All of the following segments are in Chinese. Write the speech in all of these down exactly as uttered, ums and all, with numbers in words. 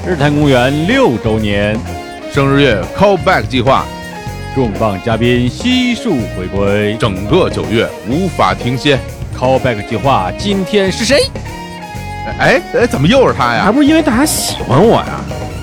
日坛公园六周年生日月 callback 计划， 重磅嘉宾悉数回归， 整个九月无法停歇。 callback 计划今天是谁？ 哎哎，怎么又是他呀？ 还不是因为大家喜欢我呀？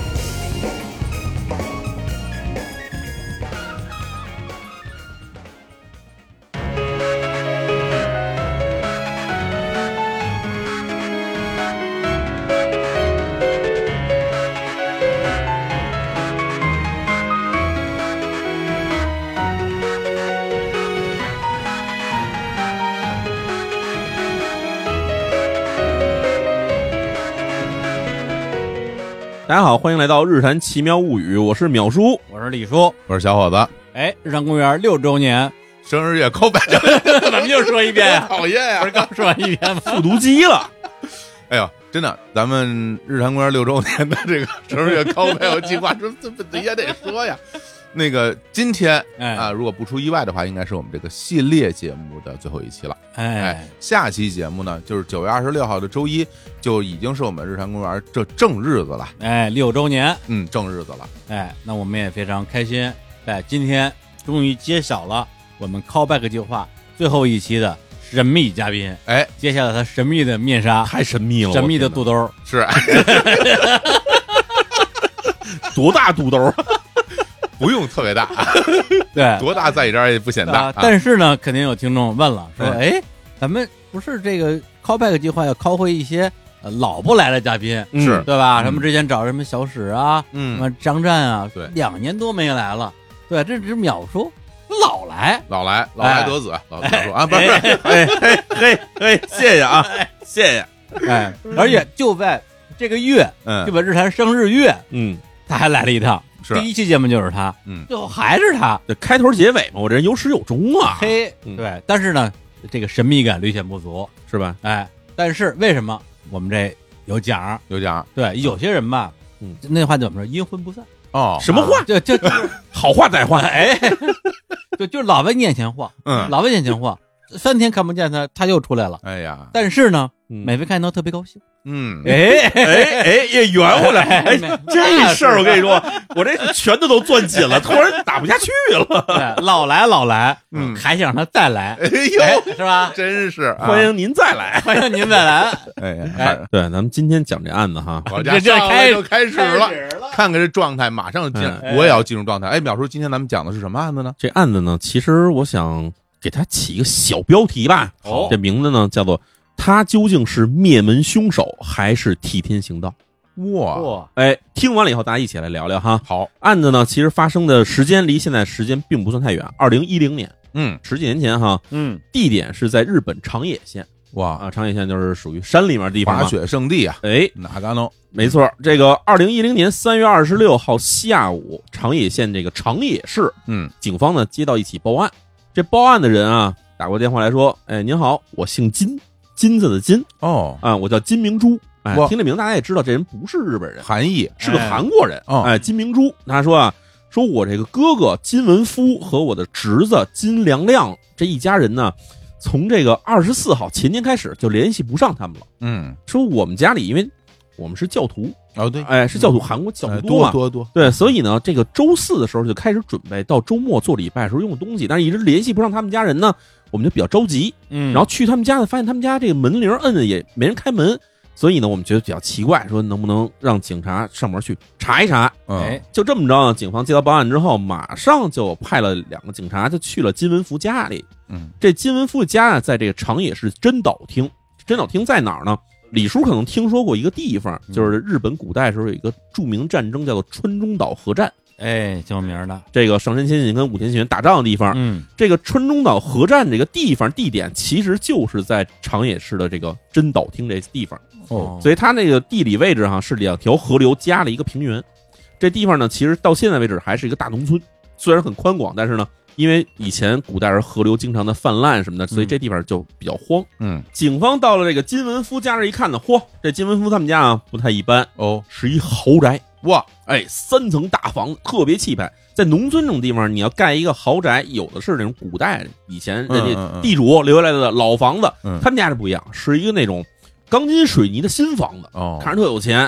大家好，欢迎来到日坛奇妙物语，我是淼叔， 我是李叔， 我是小伙子。 哎，日坛公园六周年生日月 callback， 怎么又说一遍呀？ 讨厌呀！ 不是刚说完一遍吗？ 复读机了。 哎呦，真的，咱们日坛公园六周年的这个生日月 callback 计划，这这也得说呀。那个今天哎啊，如果不出意外的话，应该是我们这个系列节目的最后一期了。 哎哎，下期节目呢，就是九月二十六号的周一，就已经是我们日坛公园这正日子了。 哎，六周年， 嗯，正日子了。 哎，那我们也非常开心，在今天终于揭晓了我们 callback 计划最后一期的神秘嘉宾。 哎， 揭下了他神秘的面纱， 太神秘了， 神秘的肚兜是多大肚兜？ 不用特别大， 对， 多大在你这儿也不显大。 啊、但是呢，肯定有听众问了，说：“ 哎， 哎，咱们不是这个 callback 计划要 call 回一些、呃、老不来的嘉宾， 是对吧？ 嗯、 什么之前找什么小史啊， 嗯， 什么张湛啊， 对， 两年多没来了，对，这只秒叔老来， 老来，老来得子， 哎、 老来说啊，不是， 哎嘿嘿嘿，谢谢啊，谢谢， 哎，而且就在这个月， 嗯， 就在日坛生日月， 嗯， 他还来了一趟。” 是第一期节目就是他， 嗯， 最后还是他， 这开头结尾嘛，我这人有始有终啊， 嘿， 嗯、 对，但是呢，这个神秘感略显不足， 是吧？ 哎，但是为什么我们这有奖？ 有奖？ 对，有些人吧， 嗯， 那话怎么说？阴魂不散哦， 什么话？ 就就就好话歹话， 哎，就就老问眼前话， 嗯， 老问眼前话，三天看不见他，他又出来了。 哎呀， 但是呢， 嗯、 每回看到特别高兴。 嗯， 哎哎哎，也圆回来。哎，这事儿我跟你说，我这拳头都攥紧了，突然打不下去了。 老来老来， 嗯， 还想让他再来。 哎呦， 是吧？ 真是， 欢迎您再来， 欢迎您再来。 哎哎， 对，咱们今天讲这案子哈， 我这这开就开始了， 了看看这状态，马上进，我也要进入状态。哎，淼叔，今天咱们讲的是什么案子呢？ 这案子呢，其实我想给它起一个小标题吧。 好， 这名字呢叫做。他究竟是灭门凶手还是替天行道？ 哇， 哎，听完了以后，大家一起来聊聊哈。 好， 案子呢，其实发生的时间离现在时间并不算太远，二零一零年， 嗯， 十几年前哈， 嗯， 地点是在日本长野县。 哇啊，长野县就是属于山里面的地方， 滑雪圣地啊。 哎， 哪嘎呢？ 没错，这个二零一零年三月二十六号下午，长野县这个长野市， 嗯， 警方呢接到一起报案，这报案的人啊打过电话来说，哎，您好，我姓金。金子的金哦啊，我叫金明珠。哎，听这名字大家也知道，这人不是日本人， 韩裔是个韩国人。 哦， 哎，金明珠，他说啊，说我这个哥哥金文夫和我的侄子金良亮这一家人呢，从这个二十四号前天开始就联系不上他们了。 嗯， 说我们家里因为我们是教徒哦，对， 哎，是教徒，韩国教徒多嘛，多多对，所以呢，这个周四的时候就开始准备到周末做礼拜的时候用的东西，但是一直联系不上他们家人呢。我们就比较着急， 嗯， 然后去他们家呢，发现他们家这个门铃摁了也没人开门，所以呢，我们觉得比较奇怪，说能不能让警察上门去查一查？ 哎， 就这么着呢，警方接到报案之后，马上就派了两个警察，就去了金文福家里。 嗯， 这金文福的家呢，在这个长野市真岛町。真岛町在哪儿呢？李叔可能听说过一个地方，就是日本古代时候有一个著名战争叫做川中岛合战。 哎，挺有名的， 这个上杉谦信跟武田信玄打仗的地方。 嗯， 这个川中岛合战这个地方地点其实就是在长野市的这个真岛町这地方。 哦， 所以它那个地理位置哈是两条河流加了一个平原。这地方呢，其实到现在为止还是一个大农村，虽然很宽广，但是呢，因为以前古代是河流经常的泛滥什么的，所以这地方就比较荒。 嗯， 警方到了这个金文夫家这一看呢，嚯，这金文夫他们家啊不太一般哦， 是一豪宅。 哇， 哎，三层大房，特别气派。在农村这种地方，你要盖一个豪宅，有的是那种古代以前人家地主留下来的老房子， 嗯、 他们家是不一样，是一个那种钢筋水泥的新房子， 哦， 看着特有钱。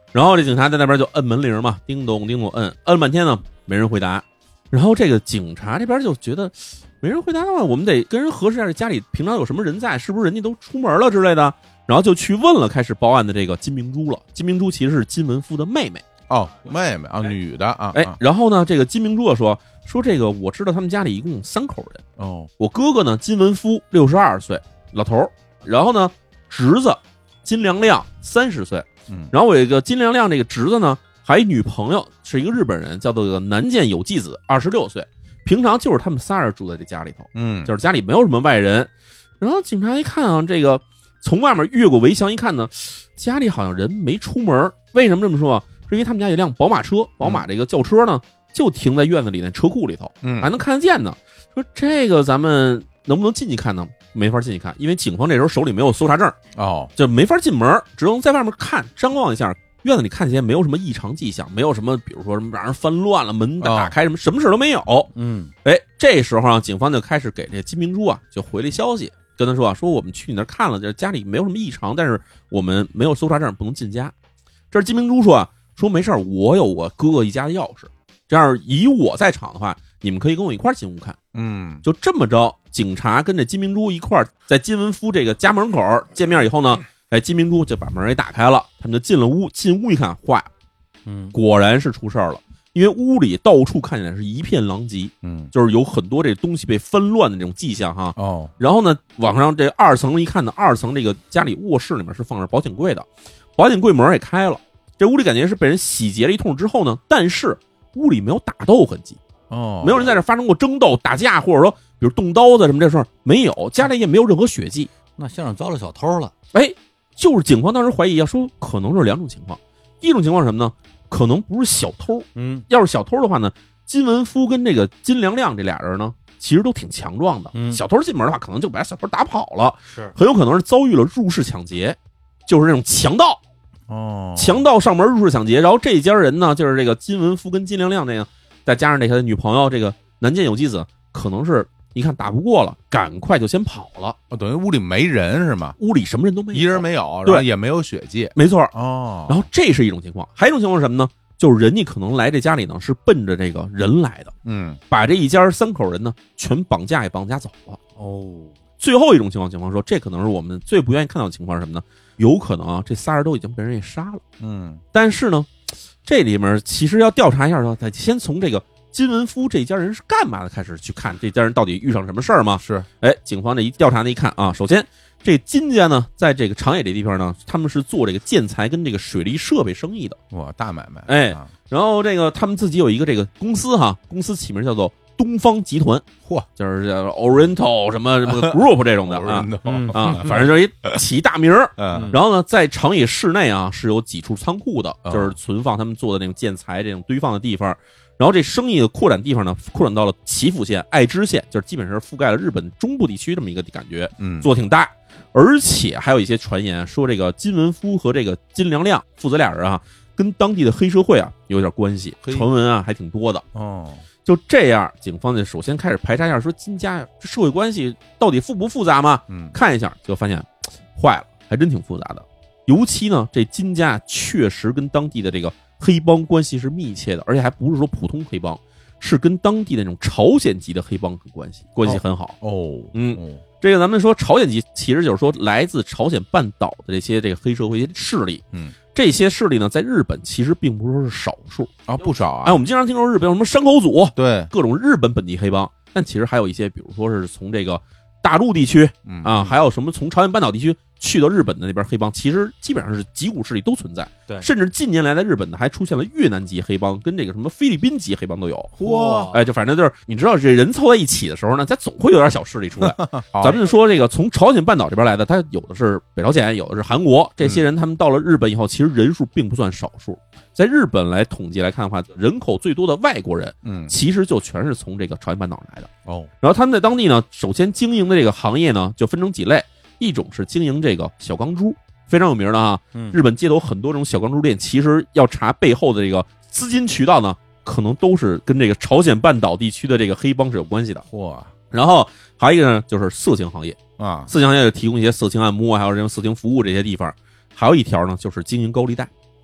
然后这警察在那边就摁门铃嘛，叮咚叮咚摁，摁了半天呢，没人回答。然后这个警察这边就觉得没人回答的话，我们得跟人核实一下家里平常有什么人在，是不是人家都出门了之类的。然后就去问了开始报案的这个金明珠了。金明珠其实是金文夫的妹妹。 哦，妹妹啊，女的啊。 哎，然后呢，这个金明珠说说这个我知道他们家里一共有三口人。 哦， 我哥哥呢金文夫六十二岁，老头儿。然后呢，侄子金良亮三十岁。 嗯， 然后我有一个金良亮这个侄子呢，还有女朋友是一个日本人，叫做南见有纪子，二十六岁。平常就是他们仨人住在这家里头， 嗯， 就是家里没有什么外人。然后警察一看啊，这个从外面越过围墙一看呢，家里好像人没出门。为什么这么说啊？是因为他们家有辆宝马车，宝马这个轿车呢，就停在院子里那车库里头， 嗯， 还能看得见呢。说这个咱们能不能进去看呢？没法进去看，因为警方这时候手里没有搜查证， 哦， 就没法进门，只能在外面看，张望一下。院子里看起来没有什么异常迹象，没有什么，比如说什么让人翻乱了，门打开什么，什么事都没有。 嗯， 哎，这时候啊，警方就开始给这金明珠啊就回了消息，跟他说啊，说我们去你那儿看了，这家里没有什么异常，但是我们没有搜查证，不能进家。这是金明珠说啊，说没事，我有我哥哥一家的钥匙，这样以我在场的话，你们可以跟我一块进屋看。 嗯， 就这么着，警察跟着金明珠一块在金文夫这个家门口见面以后呢。哎，金明珠就把门给打开了，他们就进了屋。进屋一看，坏了， 嗯， 果然是出事儿了。因为屋里到处看起来是一片狼藉， 嗯， 就是有很多这东西被翻乱的这种迹象哈。 哦， 然后呢，往上这二层一看呢，二层这个家里卧室里面是放着保险柜的，保险柜门也开了。这屋里感觉是被人洗劫了一通之后呢，但是屋里没有打斗痕迹， 哦， 没有人在这发生过争斗、打架，或者说比如动刀子什么这事儿没有，家里也没有任何血迹。 那像是遭了小偷了。 哎。就是警方当时怀疑啊，说可能是两种情况，一种情况是什么呢？可能不是小偷， 嗯， 要是小偷的话呢，金文夫跟这个金良亮这俩人呢，其实都挺强壮的， 嗯， 小偷进门的话，可能就把小偷打跑了， 是很有可能是遭遇了入室抢劫，就是那种强盗， 哦， 强盗上门入室抢劫，然后这家人呢，就是这个金文夫跟金良亮这样，再加上这个女朋友这个南见有纪子，可能是。一看打不过了，赶快就先跑了。 哦，等于屋里没人是吗？ 屋里什么人都没有， 一人没有， 对， 也没有血迹， 没错。 哦， 然后这是一种情况，还有一种情况是什么呢？就是人家可能来这家里呢是奔着这个人来的， 嗯， 把这一家三口人呢全绑架也绑架走了。 哦， 最后一种情况，警方说这可能是我们最不愿意看到的情况是什么呢？有可能啊，这仨人都已经被人给杀了。 嗯， 但是呢，这里面其实要调查一下的话，得先从这个。金文夫这家人是干嘛的？开始去看这家人到底遇上什么事儿吗？ 是， 哎，警方这一调查呢，一看啊，首先这金家呢，在这个长野这地方呢，他们是做这个建材跟这个水利设备生意的， 哇，大买卖。 哎， 啊、 然后这个他们自己有一个这个公司哈，公司起名叫做东方集团， 嚯， 就是叫 Oriental 什么什么 Group 这种的啊嗯、 啊，反正就是一起大名儿。 嗯， 然后呢，在长野市内啊，是有几处仓库的， 嗯、 就是存放他们做的那种建材这种堆放的地方。然后这生意的扩展地方呢，扩展到了岐阜县、爱知县，就是基本上是覆盖了日本中部地区这么一个感觉， 嗯， 做挺大。而且还有一些传言说，这个金文夫和这个金良亮父子俩人啊，跟当地的黑社会啊有点关系，传闻啊还挺多的。 哦， 就这样，警方就首先开始排查一下，说金家这社会关系到底复不复杂嘛？ 嗯， 看一下就发现坏了，还真挺复杂的。尤其呢，这金家确实跟当地的这个黑帮关系是密切的，而且还不是说普通黑帮，是跟当地的那种朝鲜籍的黑帮关系关系很好。 哦， 嗯，这个咱们说朝鲜籍，其实就是说来自朝鲜半岛的这些这个黑社会势力。 嗯， 这些势力呢，在日本其实并不是说是少数啊，不少啊。 哎，我们经常听说日本有什么山口组， 对， 各种日本本地黑帮，但其实还有一些，比如说是从这个大陆地区啊，还有什么从朝鲜半岛地区去到日本的那边黑帮，其实基本上是几股势力都存在。 对， 甚至近年来在日本呢，还出现了越南籍黑帮跟这个什么菲律宾籍黑帮都有。 哇， 哎，就反正就是你知道，这人凑在一起的时候呢，咱总会有点小势力出来。咱们说这个从朝鲜半岛这边来的，他有的是北朝鲜，有的是韩国，这些人他们到了日本以后，其实人数并不算少数。在日本来统计来看的话，人口最多的外国人，嗯，其实就全是从这个朝鲜半岛来的。 哦， 然后他们在当地呢，首先经营的这个行业呢，就分成几类，一种是经营这个小钢珠，非常有名的哈。嗯，日本街头很多种小钢珠店，其实要查背后的这个资金渠道呢，可能都是跟这个朝鲜半岛地区的这个黑帮是有关系的。 嚯！ 然后还有一个呢，就是色情行业啊， 色情行业就提供一些色情按摩，还有这种色情服务这些地方。还有一条呢，就是经营高利贷。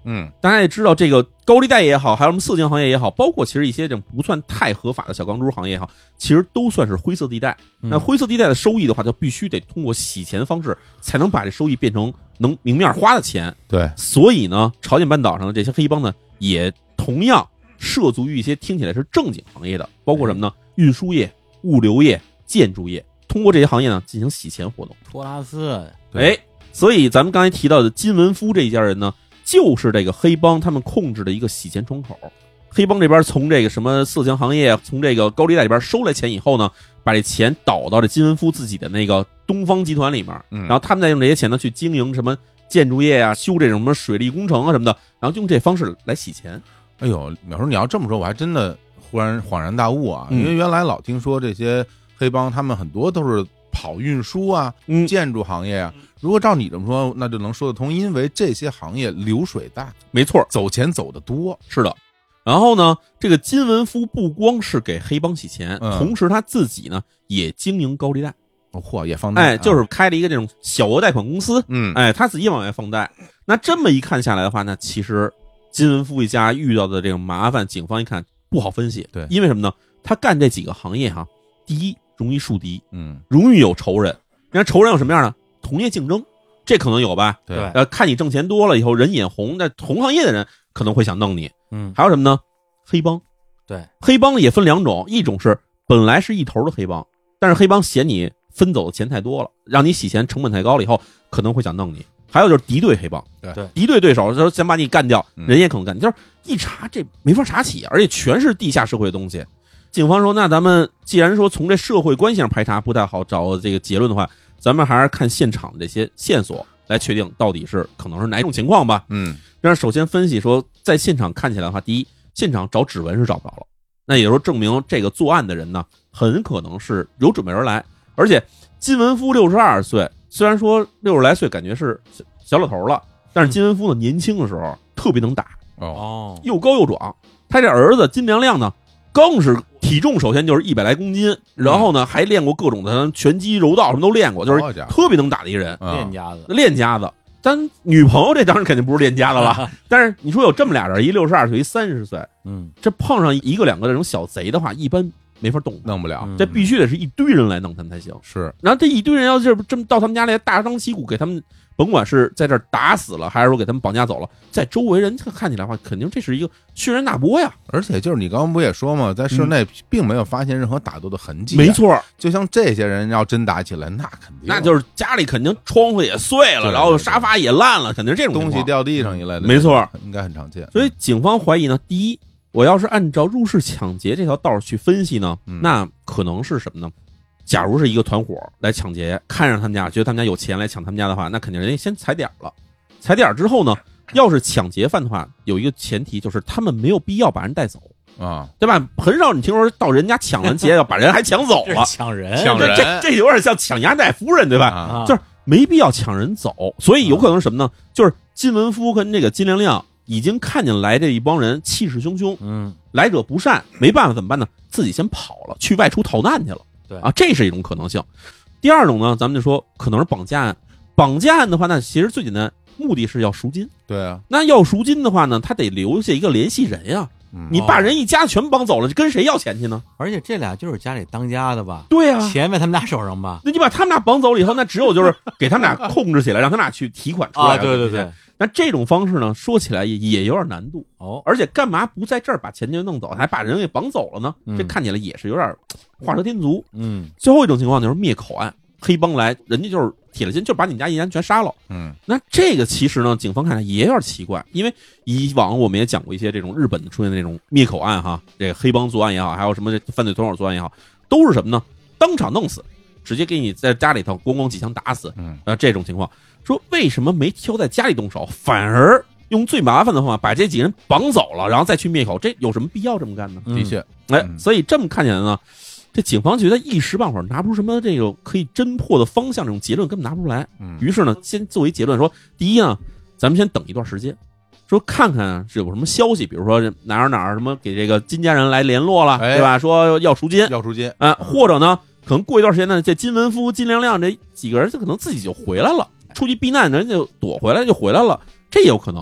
嗯， 大家也知道，这个高利贷也好，还有什么色情行业也好，包括其实一些这种不算太合法的小钢珠行业也好，其实都算是灰色地带。那灰色地带的收益的话，就必须得通过洗钱方式，才能把这收益变成能明面花的钱。 对， 所以呢，朝鲜半岛上的这些黑帮呢，也同样涉足于一些听起来是正经行业的，包括什么呢？运输业、物流业、建筑业，通过这些行业呢进行洗钱活动。 托拉斯， 哎，所以咱们刚才提到的金文夫这一家人呢，就是这个黑帮他们控制的一个洗钱窗口。黑帮这边从这个什么色情行业，从这个高利贷里边收来钱以后呢，把这钱导到这金文夫自己的那个东方集团里面，然后他们再用这些钱呢去经营什么建筑业啊，修这种什么水利工程啊什么的，然后用这方式来洗钱。 哎呦，淼叔，你要这么说，我还真的忽然恍然大悟啊！ 嗯、 因为原来老听说这些黑帮，他们很多都是跑运输啊、 嗯、 建筑行业啊。如果照你这么说，那就能说得通，因为这些行业流水大， 没错， 走钱走得多。 是的。然后呢，这个金文夫不光是给黑帮洗钱， 嗯、 同时他自己呢也经营高利贷。 嚯、哦，也放贷， 哎，就是开了一个这种小额贷款公司， 嗯， 哎，他自己往外放贷。那这么一看下来的话，那其实金文夫一家遇到的这种麻烦，警方一看不好分析， 对， 因为什么呢？他干这几个行业哈，第一容易树敌， 嗯， 容易有仇人。你看仇人有什么样呢？同业竞争，这可能有吧？ 对， 呃，看你挣钱多了以后人眼红，那同行业的人可能会想弄你， 嗯， 还有什么呢？黑帮， 对， 黑帮也分两种，一种是本来是一头的黑帮，但是黑帮嫌你分走的钱太多了，让你洗钱成本太高了以后，可能会想弄你。还有就是敌对黑帮， 对， 敌对对手，就是想把你干掉，人也可能干。就是一查这没法查起，而且全是地下社会的东西。警方说，那咱们既然说从这社会关系上排查不太好找这个结论的话，咱们还是看现场这些线索来确定到底是可能是哪种情况吧。 嗯， 但是首先分析说，在现场看起来的话，第一，现场找指纹是找不着了，那也就是说证明这个作案的人呢，很可能是有准备而来。而且金文夫六十二岁，虽然说六十来岁感觉是小老头了，但是金文夫呢年轻的时候特别能打， 哦， 又高又壮。他这儿子金亮亮呢，更是体重首先就是一百来公斤，然后呢还练过各种的拳击柔道什么都练过，就是特别能打的一人， 练家子， 练家子。但女朋友这当然肯定不是练家子了，但是你说有这么俩人，一六十二岁，一三十岁， 嗯， 这碰上一个两个这种小贼的话，一般没法动， 弄不了， 这必须得是一堆人来弄他们才行。 是， 然后这一堆人要是这么到他们家来大张旗鼓给他们，甭管是在这儿打死了，还是说给他们绑架走了，在周围人看起来的话，肯定这是一个轩然大波呀。 而且就是你刚刚不也说嘛，在室内并没有发现任何打斗的痕迹、啊嗯，没错。 就像这些人要真打起来，那肯定那就是家里肯定窗户也碎了，然后沙发也烂了，肯定是这种东西掉地上一类的， 没错， 应该很常见。 所以警方怀疑呢，第一，我要是按照入室抢劫这条道去分析呢， 嗯、 那可能是什么呢？假如是一个团伙来抢劫，看上他们家，觉得他们家有钱来抢他们家的话，那肯定人家先踩点了。踩点之后呢，要是抢劫犯的话，有一个前提就是他们没有必要把人带走啊， 对吧？很少你听说到人家抢完劫要把人还抢走了， 抢人， 抢人， 这这有点像抢牙带夫人，对吧？ 啊、 就是没必要抢人走，所以有可能是什么呢？就是金文夫跟这个金亮亮已经看见来这一帮人气势汹汹， 嗯， 来者不善，没办法怎么办呢？自己先跑了，去外出逃难去了。 对啊，这是一种可能性。第二种呢，咱们就说可能是绑架案。绑架案的话，那其实最简单，目的是要赎金。 对啊， 那要赎金的话呢，他得留下一个联系人呀。 嗯、 你把人一家全绑走了，跟谁要钱去呢？ 而且这俩就是家里当家的吧？ 对啊， 钱在他们俩手上吧？ 那你把他们俩绑走了以后，那只有就是给他们俩控制起来，让他们俩去提款出来。 啊，对对对。 那这种方式呢，说起来也也有点难度哦。 而且干嘛不在这儿把钱就弄走，还把人给绑走了呢？ 嗯、 这看起来也是有点画蛇添足。 嗯。 最后一种情况就是灭口案，黑帮来，人家就是铁了心，就把你们家一家全杀了。 嗯。 那这个其实呢，警方看来也有点奇怪，因为以往我们也讲过一些这种日本出现的这种灭口案哈，这个黑帮作案也好，还有什么犯罪团伙作案也好，都是什么呢？当场弄死，直接给你在家里头咣咣几枪打死。 嗯。 呃，这种情况。说为什么没挑在家里动手，反而用最麻烦的方法把这几个人绑走了，然后再去灭口？这有什么必要这么干呢？ 的确， 哎， 嗯、 所以这么看起来呢，这警方觉得一时半会儿拿不出什么这个可以侦破的方向，这种结论根本拿不出来。 嗯， 于是呢，先作为结论说，第一呢，咱们先等一段时间，说看看是有什么消息，比如说哪儿哪儿什么给这个金家人来联络了， 哎、 对吧？说要赎金， 要赎金啊、呃，或者呢，可能过一段时间呢，这金文夫、金亮亮这几个人，就可能自己就回来了。出去避难，人就躲回来就回来了，这也有可能。然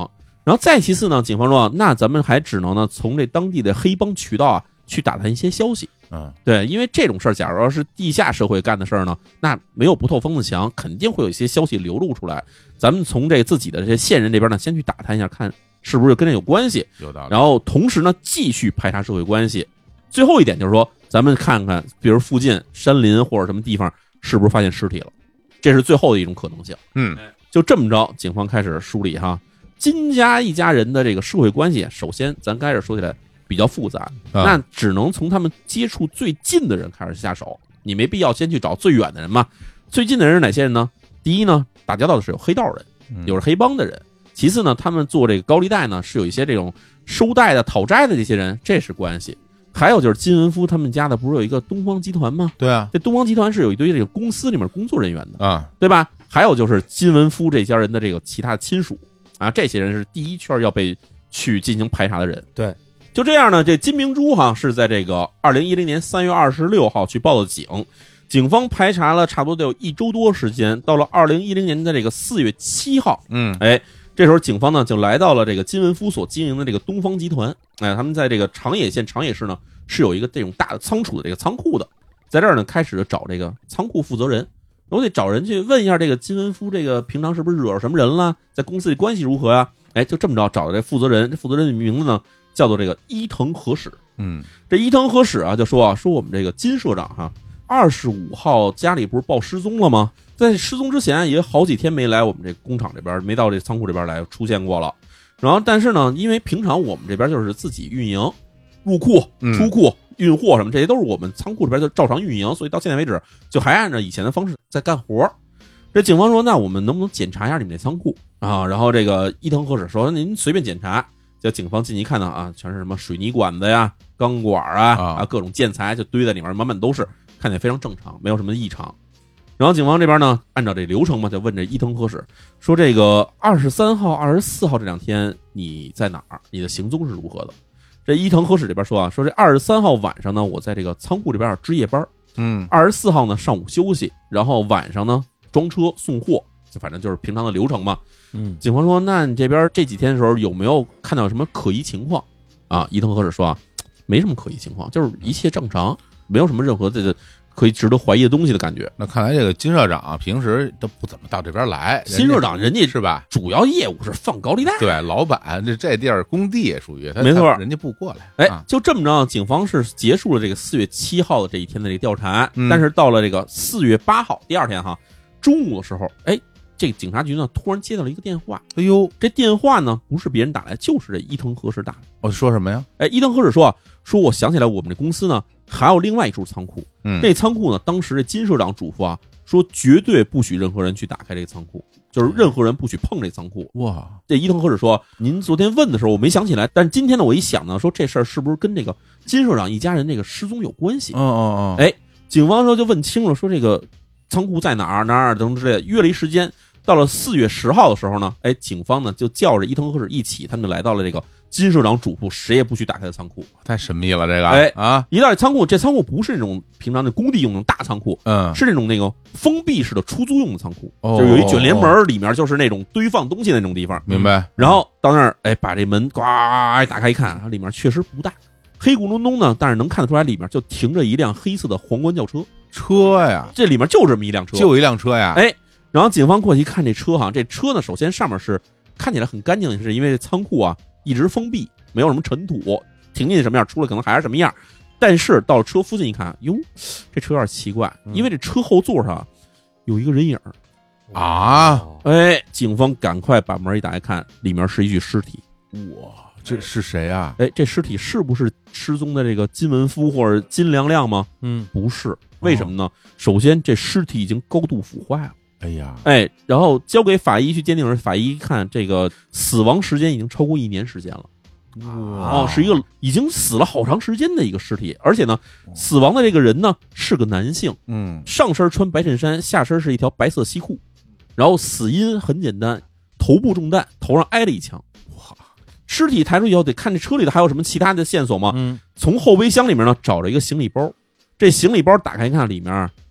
然后再其次呢，警方说啊，那咱们还只能呢从这当地的黑帮渠道啊去打探一些消息。 嗯， 对，因为这种事儿，假如要是地下社会干的事儿呢，那没有不透风的墙，肯定会有一些消息流露出来。咱们从这自己的这些线人这边呢，先去打探一下，看是不是跟这有关系。 有道理。 然后同时呢，继续排查社会关系。最后一点就是说，咱们看看，比如附近山林或者什么地方，是不是发现尸体了？这是最后的一种可能性。 嗯， 就这么着，警方开始梳理哈金家一家人的这个社会关系。首先，咱开始说起来比较复杂， 啊、 那只能从他们接触最近的人开始下手。你没必要先去找最远的人嘛。最近的人是哪些人呢？第一呢，打交道的是有黑道人，有是黑帮的人。其次呢，他们做这个高利贷呢，是有一些这种收贷的、讨债的这些人，这是关系。还有就是金文夫他们家的，不是有一个东方集团吗？ 对啊， 这东方集团是有一堆这个公司里面工作人员的啊， 对吧？还有就是金文夫这家人的这个其他亲属啊，这些人是第一圈要被去进行排查的人。 对， 就这样呢，这金明珠哈是在这个二零一零年三月二十六号去报的警，警方排查了差不多得有一周多时间，到了二零一零年的这个四月七号， 嗯， 哎。这时候警方呢就来到了这个金文夫所经营的这个东方集团，哎，他们在这个长野县长野市呢是有一个这种大的仓储的这个仓库的，在这儿呢开始找这个仓库负责人，我得找人去问一下这个金文夫这个平常是不是惹什么人了，在公司里关系如何呀、啊？哎，就这么着找到这负责人，这负责人的名字呢叫做这个伊藤和史。 嗯， 这伊藤和史啊就说啊说我们这个金社长哈、啊，二十五号家里不是报失踪了吗？在失踪之前也好几天没来我们这工厂这边，没到这仓库这边来出现过了。然后但是呢，因为平常我们这边就是自己运营，入库、出库、运货什么，这些都是我们仓库这边就照常运营，所以到现在为止就还按照以前的方式在干活。这警方说，那我们能不能检查一下你们这仓库啊？然后这个伊藤和史说，您随便检查。就警方进去一看呢啊，全是什么水泥管子呀、钢管啊啊，各种建材就堆在里面，满满都是，看起来非常正常，没有什么异常。然后警方这边呢，按照这流程嘛，就问这伊藤和史说：“这个二十三号、二十四号这两天你在哪儿？你的行踪是如何的？”这伊藤和史这边说啊，说这二十三号晚上呢，我在这个仓库这边值夜班， 嗯， 二十四号呢上午休息，然后晚上呢装车送货，就反正就是平常的流程嘛。 嗯， 警方说：“那你这边这几天的时候有没有看到什么可疑情况？”啊，伊藤和史说啊，没什么可疑情况，就是一切正常，没有什么任何这个。可以值得怀疑的东西的感觉。 那看来这个金社长、啊、平时都不怎么到这边来。 金社长人家是吧？ 主要业务是放高利贷。 对，老板这这地儿工地也属于他， 没错， 人家不过来。 哎， 啊、 就这么着，警方是结束了这个四月七号的这一天的这个调查， 嗯、 但是到了这个四月八号第二天哈中午的时候，哎，这个警察局呢突然接到了一个电话。 哎呦， 这电话呢不是别人打来，就是这伊藤和史打来。 哦，说什么呀？ 哎，伊藤和史说说，我想起来我们这公司呢。还有另外一处仓库， 嗯， 那仓库呢？当时这金社长嘱咐啊，说绝对不许任何人去打开这个仓库，就是任何人不许碰这仓库。 哇！ 这伊藤和史说，您昨天问的时候我没想起来，但是今天呢，我一想呢，说这事儿是不是跟这个金社长一家人这个失踪有关系？ 哦哦哦！ 哎，警方说就问清了，说这个仓库在哪儿哪儿等之类的，约了一时间。到了四月十号的时候呢，哎，警方呢就叫着伊藤和史一起，他们就来到了这个金社长嘱咐谁也不许打开的仓库。 太神秘了，这个哎啊！ 一到这仓库，这仓库不是那种平常的工地用的大仓库， 嗯， 是那种那个封闭式的出租用的仓库， 哦、 就是有一卷帘门，里面就是那种堆放东西的那种地方。 明白。 然后到那儿，哎，把这门呱打开一看，里面确实不大，黑咕隆咚的，但是能看得出来里面就停着一辆黑色的皇冠轿车。 车呀， 这里面就这么一辆车， 就一辆车呀。 哎。然后警方过去一看这车哈，这车呢，首先上面是看起来很干净，是因为这仓库啊一直封闭，没有什么尘土，停进去什么样，出来可能还是什么样。但是到了车附近一看，哟，这车有点奇怪，因为这车后座上有一个人影啊！ 哎，警方赶快把门一打开看，里面是一具尸体。 哇，这是谁啊？ 哎，这尸体是不是失踪的这个金文夫或者金良亮吗？ 嗯， 不是。为什么呢？首先，这尸体已经高度腐坏了。 哎呀， 哎，然后交给法医去鉴定时，法医一看这个死亡时间已经超过一年时间了，哦，是一个已经死了好长时间的一个尸体，而且呢，死亡的这个人呢是个男性， 嗯， 上身穿白衬衫，下身是一条白色西裤，然后死因很简单，头部中弹，头上挨了一枪。哇，尸体抬出以后得看这车里的还有什么其他的线索吗？ 嗯， 从后备箱里面呢找了一个行李包，这行李包打开一看里面。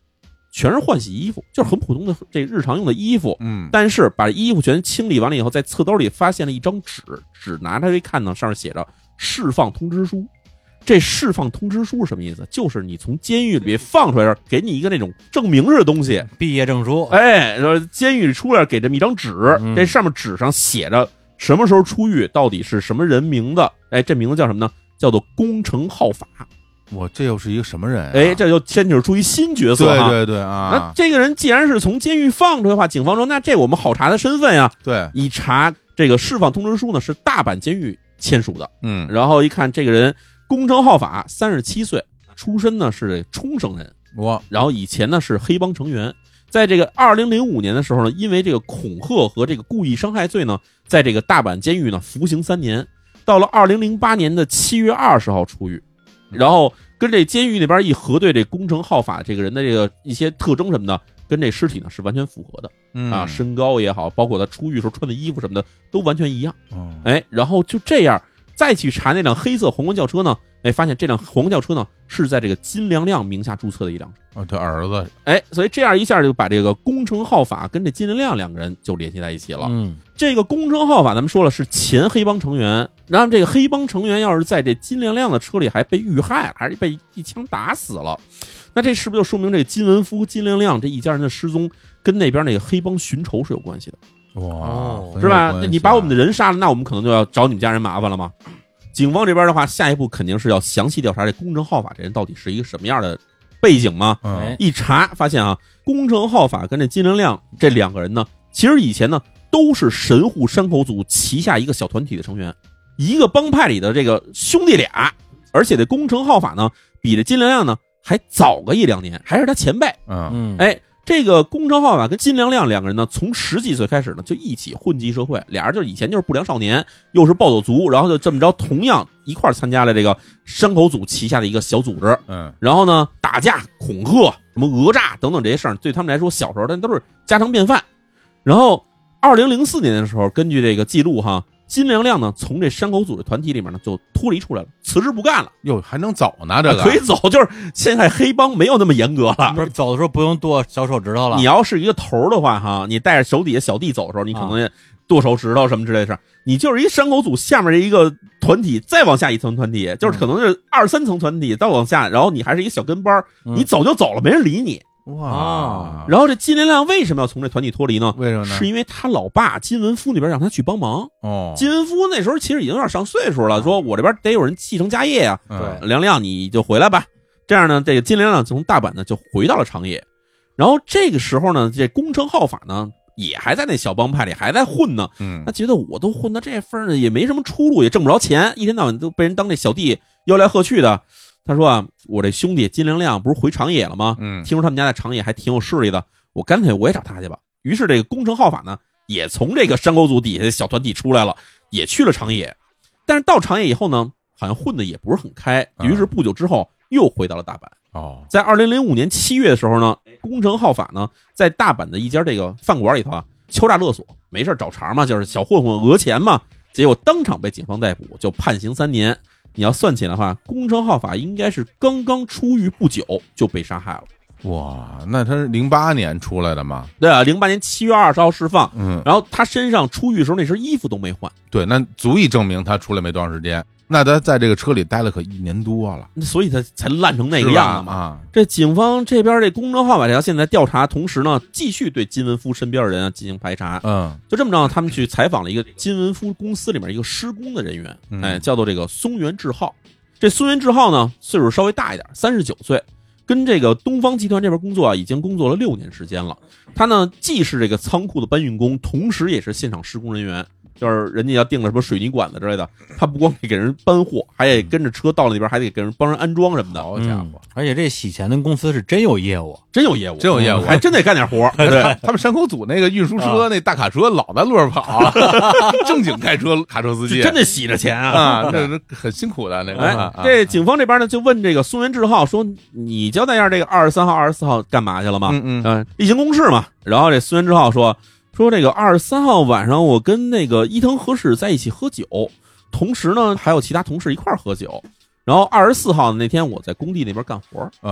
全是换洗衣服，就是很普通的这日常用的衣服。 嗯， 但是把衣服全清理完了以后，在侧兜里发现了一张纸，纸拿出来一看呢，上面写着释放通知书。这释放通知书是什么意思？就是你从监狱里放出来，给你一个那种证明似的东西， 毕业证书。 哎，说监狱里出来给这么一张纸， 嗯、 这上面纸上写着什么时候出狱，到底是什么人名字？哎，这名字叫什么呢？叫做宫城浩法。 我这又是一个什么人、啊？ 哎，这就牵扯出一新角色哈。对对对啊！ 那这个人既然是从监狱放出来的话，警方说那这我们好查他身份呀。 对， 一查这个释放通知书呢是大阪监狱签署的。 嗯， 然后一看这个人宫城浩法三十七岁，出身呢是冲绳人。 哇， 然后以前呢是黑帮成员，在这个二零零五年的时候呢，因为这个恐吓和这个故意伤害罪呢，在这个大阪监狱呢服刑三年。到了二零零八年的七月二十号出狱。然后跟这监狱那边一核对，这宫城浩法这个人的这个一些特征什么的，跟这尸体呢是完全符合的。 嗯啊，身高也好，包括他出狱时候穿的衣服什么的都完全一样。 哦、 哎，然后就这样再去查那辆黑色皇冠轿车呢，哎，发现这辆皇冠轿车呢是在这个金良亮名下注册的一辆车。 哦，他儿子。 哎，所以这样一下就把这个宫城浩法跟这金良亮两个人就联系在一起了。 嗯， 这个宫城浩法咱们说了是前黑帮成员，然后这个黑帮成员要是在这金良亮的车里还被遇害了，还是被一枪打死了，那这是不是就说明这个金文夫、金良亮这一家人的失踪跟那边那个黑帮寻仇是有关系的？ 哇， 哦、 是吧？那你把我们的人杀了，那我们可能就要找你们家人麻烦了吗？警方这边的话，下一步肯定是要详细调查这宫城浩法这人到底是一个什么样的背景嘛。 嗯， 一查发现啊，宫城浩法跟这金良亮这两个人呢，其实以前呢都是神户山口组旗下一个小团体的成员，一个帮派里的这个兄弟俩。而且这宫城浩法呢，比这金良亮呢还早个一两年，还是他前辈。 嗯嗯， 哎。这个宫城浩法跟金良亮两个人呢，从十几岁开始呢就一起混迹社会，俩人就以前就是不良少年，又是暴走族，然后就这么着，同样一块参加了这个山口组旗下的一个小组织。 嗯， 然后呢，打架、恐吓、什么讹诈等等这些事儿，对他们来说小时候但都是家常便饭。然后，二零零四年的时候，根据这个记录哈，金良亮呢从这山口组的团体里面呢就脱离出来了，辞职不干了。 哟，还能走呢？这个可以走，就是现在黑帮没有那么严格了， 不是走的时候不用剁小手指头了。 你要是一个头的话哈，你带着手底下小弟走的时候，你可能也剁手指头什么之类的事儿。你就是一山口组下面的一个团体，再往下一层团体，就是可能是二三层团体，再往下，然后你还是一个小跟班，你走就走了，没人理你。 哇！ 然后这金良亮为什么要从这团体脱离呢？ 为什么呢？ 是因为他老爸金文夫那边让他去帮忙。 哦， 金文夫那时候其实已经有点上岁数了，说我这边得有人继承家业呀。 对， 良亮你就回来吧。这样呢，这个金良亮从大阪呢就回到了长野。然后这个时候呢，这宫城浩法呢也还在那小帮派里还在混呢。 嗯， 他觉得我都混到这份儿也没什么出路，也挣不着钱，一天到晚都被人当这小弟吆来喝去的。他说啊，我这兄弟金良亮不是回长野了吗？ 嗯， 听说他们家在长野还挺有势力的，我干脆我也找他去吧。于是这个宫城浩法呢，也从这个山口组底下的小团体出来了，也去了长野。但是到长野以后呢，好像混的也不是很开，于是不久之后又回到了大阪。 哦， 在二零零五年七月的时候呢，宫城浩法呢在大阪的一家这个饭馆里头啊敲诈勒索，没事找茬嘛，就是小混混讹钱嘛，结果当场被警方逮捕，就判刑三年。你要算起来的话，宫城浩法应该是刚刚出狱不久就被杀害了。 哇，那他是零八年出来的吗？ 对啊，零八年七月二十号释放。 嗯， 然后他身上出狱的时候那身衣服都没换。 对，那足以证明他出来没多长时间。那他在这个车里待了可一年多了， 所以他才烂成那个样子嘛。 啊， 这警方这边这宫城浩法这条现在调查，同时呢继续对金文夫身边的人啊进行排查。 嗯， 就这么着，他们去采访了一个金文夫公司里面一个施工的人员， 嗯、 哎，叫做这个松原志浩。这松原志浩呢，岁数稍微大一点，三十九岁，跟这个东方集团这边工作啊，已经工作了六年时间了。他呢，既是这个仓库的搬运工，同时也是现场施工人员。就是人家要订了什么水泥管子之类的，他不光得给人搬货，还得跟着车到了那边，还得给人帮人安装什么的。 好家伙！ 嗯、而且这洗钱的公司是真有业务， 真有业务， 真有业务， 还真得干点活。 对，他们山口组那个运输车、啊、那大卡车老在路上跑，正经开车卡车司机， 真的洗着钱啊！ 啊，这这很辛苦的那个。 哎， 啊、 这警方这边呢就问这个松原志浩说：“你交代一下这个二十三号、二十四号干嘛去了吗？” 嗯嗯， 呃，例行公事嘛。然后这松原志浩说。说这个二十三号晚上，我跟那个伊藤和史在一起喝酒，同时呢还有其他同事一块儿喝酒。然后二十四号那天我在工地那边干活， 嗯，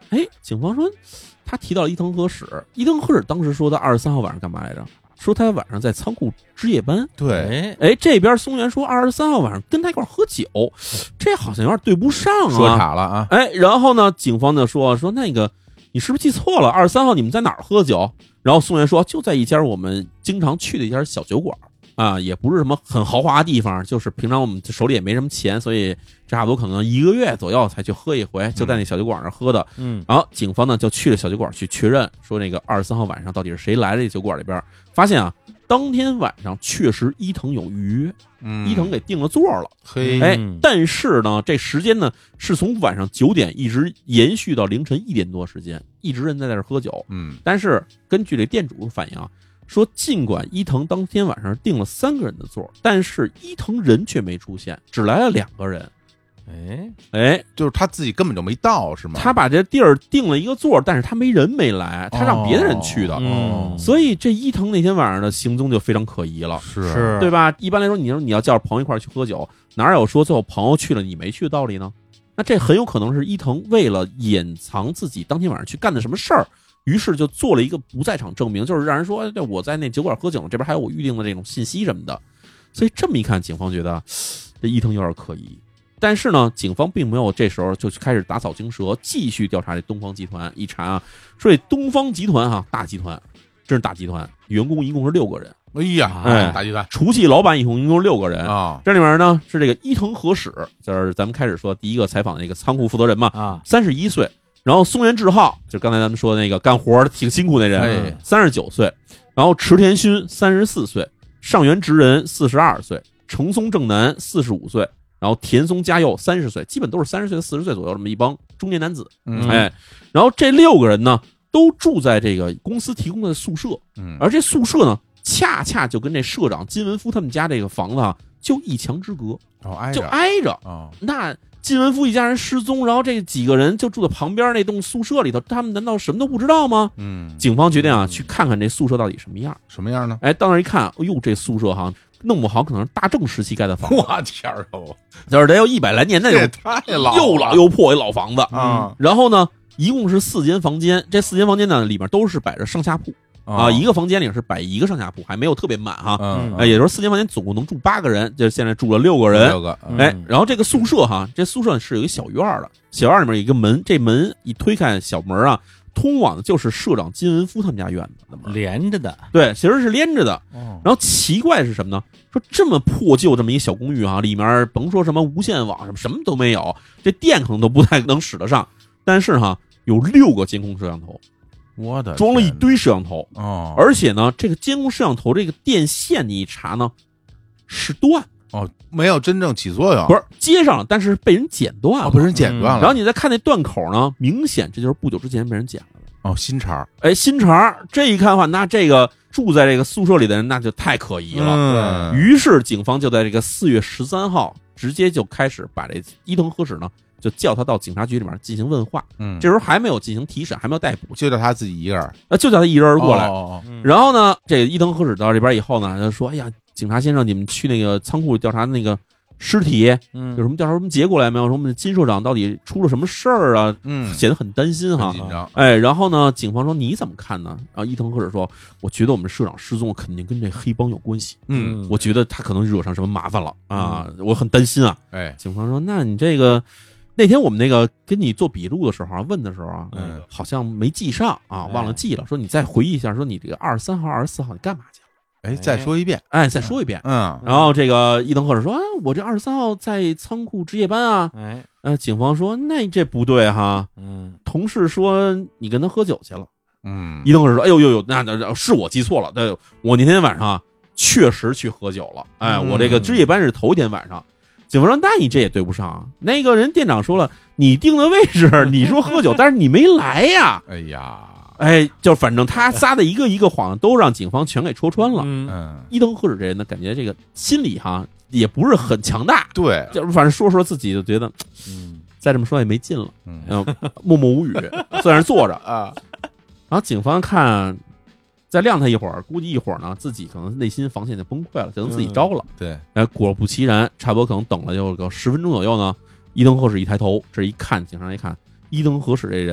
哎，警方说他提到了伊藤和史，伊藤和史当时说他二十三号晚上干嘛来着？说他晚上在仓库值夜班。 对， 哎，这边松原说二十三号晚上跟他一块喝酒，这好像有点对不上啊， 说岔了啊。 哎，然后呢，警方就说说那个你是不是记错了？二十三号你们在哪儿喝酒？然后松原说就在一家我们经常去的一家小酒馆啊，也不是什么很豪华的地方，就是平常我们手里也没什么钱，所以差不多可能一个月左右才去喝一回，就在那小酒馆那喝的。 嗯， 然后警方呢就去了小酒馆去确认，说那个二十三号晚上到底是谁来了这酒馆里边，发现啊，当天晚上确实伊藤有预约， 嗯， 伊藤给订了座了。 嘿， 哎，但是呢，这时间呢是从晚上九点一直延续到凌晨一点多时间，一直人在那儿喝酒。 嗯， 但是根据这店主反映啊，说尽管伊藤当天晚上订了三个人的座，但是伊藤人却没出现，只来了两个人。 哎哎， 就是他自己根本就没到，是吗？ 他把这地儿定了一个座，但是他没人没来，他让别的人去的。 哦嗯， 所以这伊藤那天晚上的行踪就非常可疑了， 是是， 对吧？一般来说，你说你要叫着朋友一块儿去喝酒，哪有说最后朋友去了你没去的道理呢？那这很有可能是伊藤为了掩藏自己当天晚上去干的什么事儿，于是就做了一个不在场证明，就是让人说，哎，对，我在那酒馆喝酒，这边还有我预定的这种信息什么的。所以这么一看，警方觉得这伊藤有点可疑。但是呢，警方并没有这时候就开始打草惊蛇，继续调查这东方集团。一查啊，说这东方集团哈、啊，大集团，真是大集团，员工一共是六个人。 哎呀， 哎大集团， 除去老板，一共一共六个人啊。 这里面呢是这个伊藤和史，就是咱们开始说第一个采访的那个仓库负责人嘛， 啊， 三十一岁。然后松原志浩，就刚才咱们说的那个干活挺辛苦那人， 哎三十九岁。然后池田勋三十四岁，上原直人四十二岁，成松正男四十五岁。然后田松佳佑三十岁，基本都是三十岁、四十岁左右这么一帮中年男子。 嗯， 哎，然后这六个人呢，都住在这个公司提供的宿舍， 嗯， 而这宿舍呢，恰恰就跟这社长金文夫他们家这个房子啊，就一墙之隔， 哦，挨就着， 挨着。 哦， 那金文夫一家人失踪，然后这几个人就住在旁边那栋宿舍里头，他们难道什么都不知道吗？ 嗯， 警方决定啊，去看看这宿舍到底什么样。 什么样呢？ 哎，到那儿一看，哎呦，这宿舍哈，弄不好可能是大正时期盖的房子， 我天儿哦， 就是得有一百来年那这也种太老了， 又老又破一老房子啊。 然后呢，一共是四间房间，这四间房间呢里面都是摆着上下铺啊，一个房间里是摆一个上下铺，还没有特别满哈。 嗯， 哎，也就是四间房间总共能住八个人，就现在住了六个人。 六个， 哎，然后这个宿舍哈，这宿舍是有一个小院的，小院里面有一个门，这门一推开小门啊，通往的就是社长金文夫他们家院子的门， 连着的。 对，其实是连着的。 哦， 然后奇怪是什么呢？说这么破旧这么一个小公寓啊，里面甭说什么无线网什么什么都没有，这电可能都不太能使得上，但是哈有六个监控摄像头， 我的装了一天堆摄像头， 哦， 而且呢，这个监控摄像头这个电线你一查呢是断， 哦，没有真正起作用， 不是接上了，但是被人剪断了， 哦，被人剪断了， 然后你再看那断口呢，明显这就是不久之前被人剪了的。 哦，新茬儿， 哎，新茬儿，这一看的话，那这个住在这个宿舍里的人，那就太可疑了。 嗯， 于是警方就在这个四月十三号，直接就开始把这伊藤和史呢，就叫他到警察局里面进行问话。 嗯， 这时候还没有进行提审，还没有逮捕， 就叫他自己一个人呃，就叫他一人过来。 哦， 然后呢，这个伊藤和史到这边以后呢，他说：“哎呀，警察先生，你们去那个仓库调查那个尸体， 嗯， 有什么调查什么结果来没有？说我们金社长到底出了什么事儿啊？” 嗯， 显得很担心哈很。紧张， 哎，然后呢，警方说你怎么看呢？然后伊藤和史说：“我觉得我们社长失踪肯定跟这黑帮有关系， 嗯， 我觉得他可能惹上什么麻烦了啊，我很担心啊。” 哎， 警方说：“那你这个那天我们那个跟你做笔录的时候啊，问的时候啊， 嗯好像没记上啊，忘了记了。说你再回忆一下，说你这个二十三号、二十四号你干嘛去了？ 哎，再说一遍， 哎，再说一遍。” 嗯， 然后这个伊藤和史说：“啊，我这二十三号在仓库值夜班啊。 哎，” 呃，警方说：“那这不对哈， 嗯， 同事说你跟他喝酒去了。” 嗯， 伊藤和史说：“哎呦呦呦，那那是我记错了，对，我那天晚上啊确实去喝酒了。哎， 嗯我这个值夜班是头一天晚上。”警方说：“那你这也对不上啊！那个人店长说了，你定的位置，你说喝酒，但是你没来呀。 哎呀， 哎，就反正他撒的一个一个谎，都让警方全给戳穿了。 嗯， 嗯， 伊藤和史这人呢，感觉这个心理哈也不是很强大， 对， 就是反正说说自己就觉得嗯， 再这么说也没劲了， 嗯然后默默无语，在那儿坐着。 啊， 然后警方看再晾他一会儿，估计一会儿呢，自己可能内心防线就崩溃了，就能自己招了。 对， 哎，果不其然，差不多可能等了有个十分钟左右呢，伊藤和史一抬头，这一看，警察一看，伊藤和史这人啊，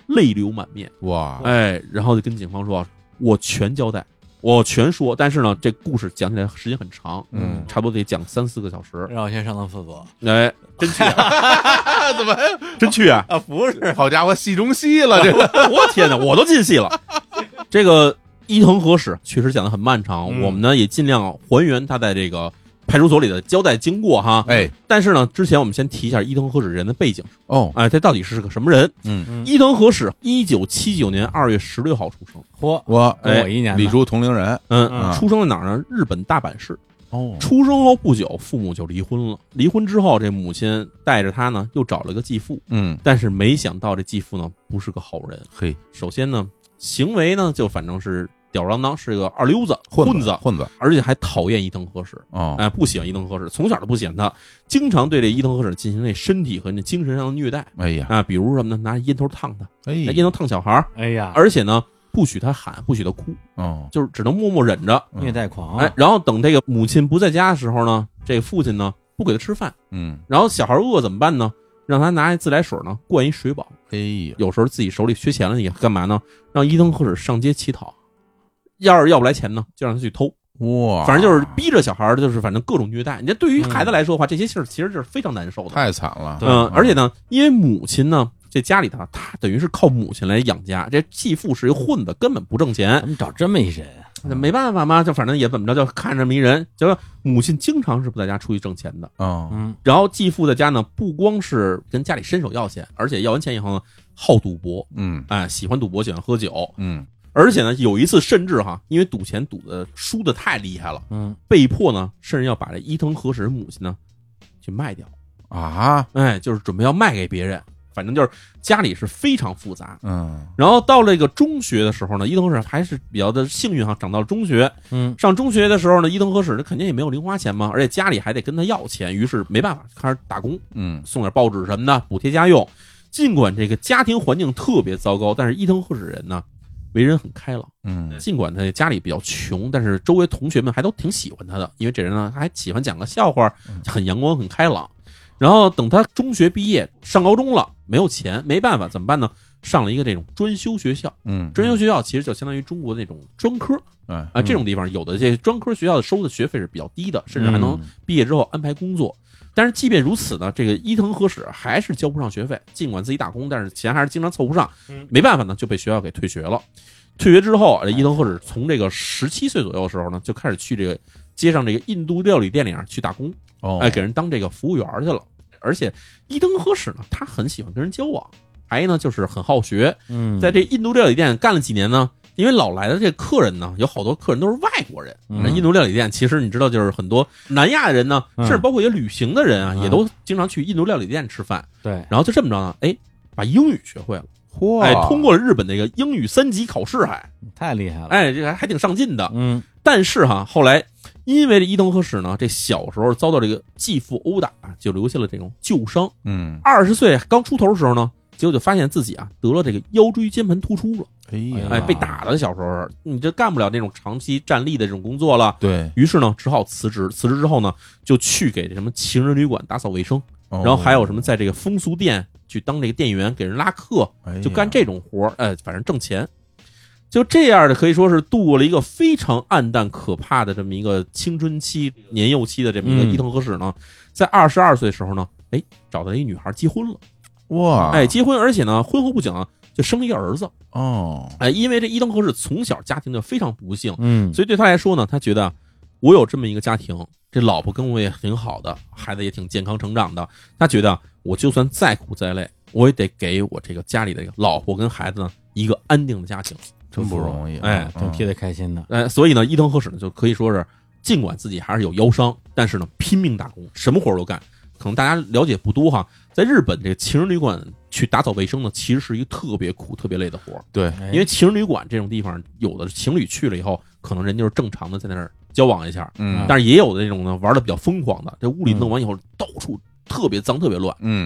泪流满面， 哇， 哎，然后就跟警方说，我全交代，我全说，但是呢，这故事讲起来时间很长， 嗯差不多得讲三四个小时， 让我先上趟厕所哎，真去啊， 怎么真去啊， 啊，不是， 好家伙，戏中戏了这个， 我天哪，我都进戏了。这个伊藤和史确实讲的很漫长， 嗯我们呢也尽量还原他在这个派出所里的交代经过哈。 哎， 但是呢，之前我们先提一下伊藤和史人的背景， 哦， 哎，他到底是个什么人？ 嗯， 伊藤和史一九七九年二月十六号出生， 嚯， 我跟我一年的李叔同龄人， 嗯， 嗯出生在哪儿呢？日本大阪市。 哦， 出生后不久，父母就离婚了。离婚之后，这母亲带着他呢，又找了个继父。 嗯， 但是没想到这继父呢，不是个好人。 嘿， 首先呢，行为呢就反正是吊儿郎当，是个二流子、混子，混子， 而且还讨厌伊藤和史。 哦， 哎，不喜欢伊藤和史，从小就不喜欢他，经常对这伊藤和史进行这身体和那精神上的虐待哎呀， 啊，比如什么呢？拿烟头烫他， 哎拿烟头烫小孩儿， 哎呀， 而且呢，不许他喊，不许他哭， 哦， 就是只能默默忍着。 虐待狂， 哎，然后等这个母亲不在家的时候呢，这个父亲呢不给他吃饭， 嗯， 然后小孩饿怎么办呢？让他拿一自来水呢灌一水饱。 哎呀， 有时候自己手里缺钱了，也干嘛呢？让伊藤和史上街乞讨，要是要不来钱呢，就让他去偷。 哇， 反正就是逼着小孩儿，就是反正各种虐待。你这对于孩子来说的话，这些事儿其实就是非常难受的。 太惨了， 嗯，而且呢，因为母亲呢，这家里头他等于是靠母亲来养家，这继父是一混子，根本不挣钱怎。么找这么一人啊？ 那没办法嘛，就反正也怎么着，就看着这么一人。结果母亲经常是不在家出去挣钱的， 哦， 嗯， 然后继父在家呢，不光是跟家里伸手要钱，而且要完钱以后呢，好赌博， 嗯哎，喜欢赌博，喜欢喝酒， 嗯， 而且呢，有一次甚至哈，因为赌钱赌的输的太厉害了， 嗯， 被迫呢，甚至要把这伊藤和史的母亲呢，去卖掉， 啊， 哎，就是准备要卖给别人。反正就是家里是非常复杂。 嗯然后到了这个中学的时候呢，伊藤和史还是比较的幸运哈，长到了中学。 嗯， 上中学的时候呢，伊藤和史他肯定也没有零花钱嘛，而且家里还得跟他要钱，于是没办法开始打工， 嗯送点报纸什么的补贴家用。尽管这个家庭环境特别糟糕，但是伊藤和史人呢，为人很开朗。 嗯尽管他家里比较穷，但是周围同学们还都挺喜欢他的，因为这人呢还喜欢讲个笑话，很阳光很开朗。然后等他中学毕业上高中了，没有钱，没办法，怎么办呢？上了一个这种专修学校。 嗯， 专修学校其实就相当于中国的那种专科哎啊，这种地方有的这些专科学校收的学费是比较低的，甚至还能毕业之后安排工作。但是即便如此呢，这个伊藤和史还是交不上学费，尽管自己打工，但是钱还是经常凑不上。没办法呢，就被学校给退学了。退学之后，伊藤和史从这个十七岁左右的时候呢，就开始去这个街上这个印度料理店里啊去打工， 哦， 哎，给人当这个服务员去了。而且伊藤和史呢，他很喜欢跟人交往，还呢就是很好学。 嗯， 在这印度料理店干了几年呢，因为老来的这客人呢，有好多客人都是外国人。 嗯那印度料理店其实你知道，就是很多南亚的人呢， 嗯甚至包括一些旅行的人啊， 嗯也都经常去印度料理店吃饭。 对， 然后就这么着呢，哎，把英语学会了， 嚯， 哎，通过了日本那个英语三级考试还， 太厉害了。 哎，这个还还挺上进的。 嗯但是哈，后来因为这伊藤和史呢，这小时候遭到这个继父殴打，就留下了这种旧伤。 嗯， 二十岁刚出头的时候呢，结果就发现自己啊得了这个腰椎间盘突出了。 哎呀， 哎，被打了。小时候你这干不了那种长期站立的这种工作了。 对， 于是呢，只好辞职。辞职之后呢，就去给这什么情人旅馆打扫卫生， 然然后还有什么在这个风俗店去当这个店员，给人拉客，就干这种活儿，哎，反正挣钱。就这样的，可以说是度过了一个非常暗淡可怕的这么一个青春期、年幼期的这么一个嗯伊藤和史呢，在二十二岁的时候呢，哎，找到了一女孩结婚了， 哇， 哎，结婚，而且呢，婚后不久呢，就生了一个儿子， 哦， 哎，因为这伊藤和史从小家庭就非常不幸， 嗯， 所以对他来说呢，他觉得我有这么一个家庭，这老婆跟我也挺好的，孩子也挺健康成长的，他觉得我就算再苦再累，我也得给我这个家里的这个老婆跟孩子呢一个安定的家庭。 真不容易， 哎挺替他开心的。 哎，所以呢，伊藤和史呢就可以说是，尽管自己还是有腰伤，但是呢拼命打工，什么活都干。可能大家了解不多哈，在日本这个情人旅馆去打扫卫生呢，其实是一个特别苦、特别累的活儿。 对， 哎因为情人旅馆这种地方，有的情侣去了以后，可能人就是正常的在那儿交往一下， 嗯， 但是也有的那种呢玩的比较疯狂的，这屋里弄完以后到处特别脏、特别乱。 嗯， 但是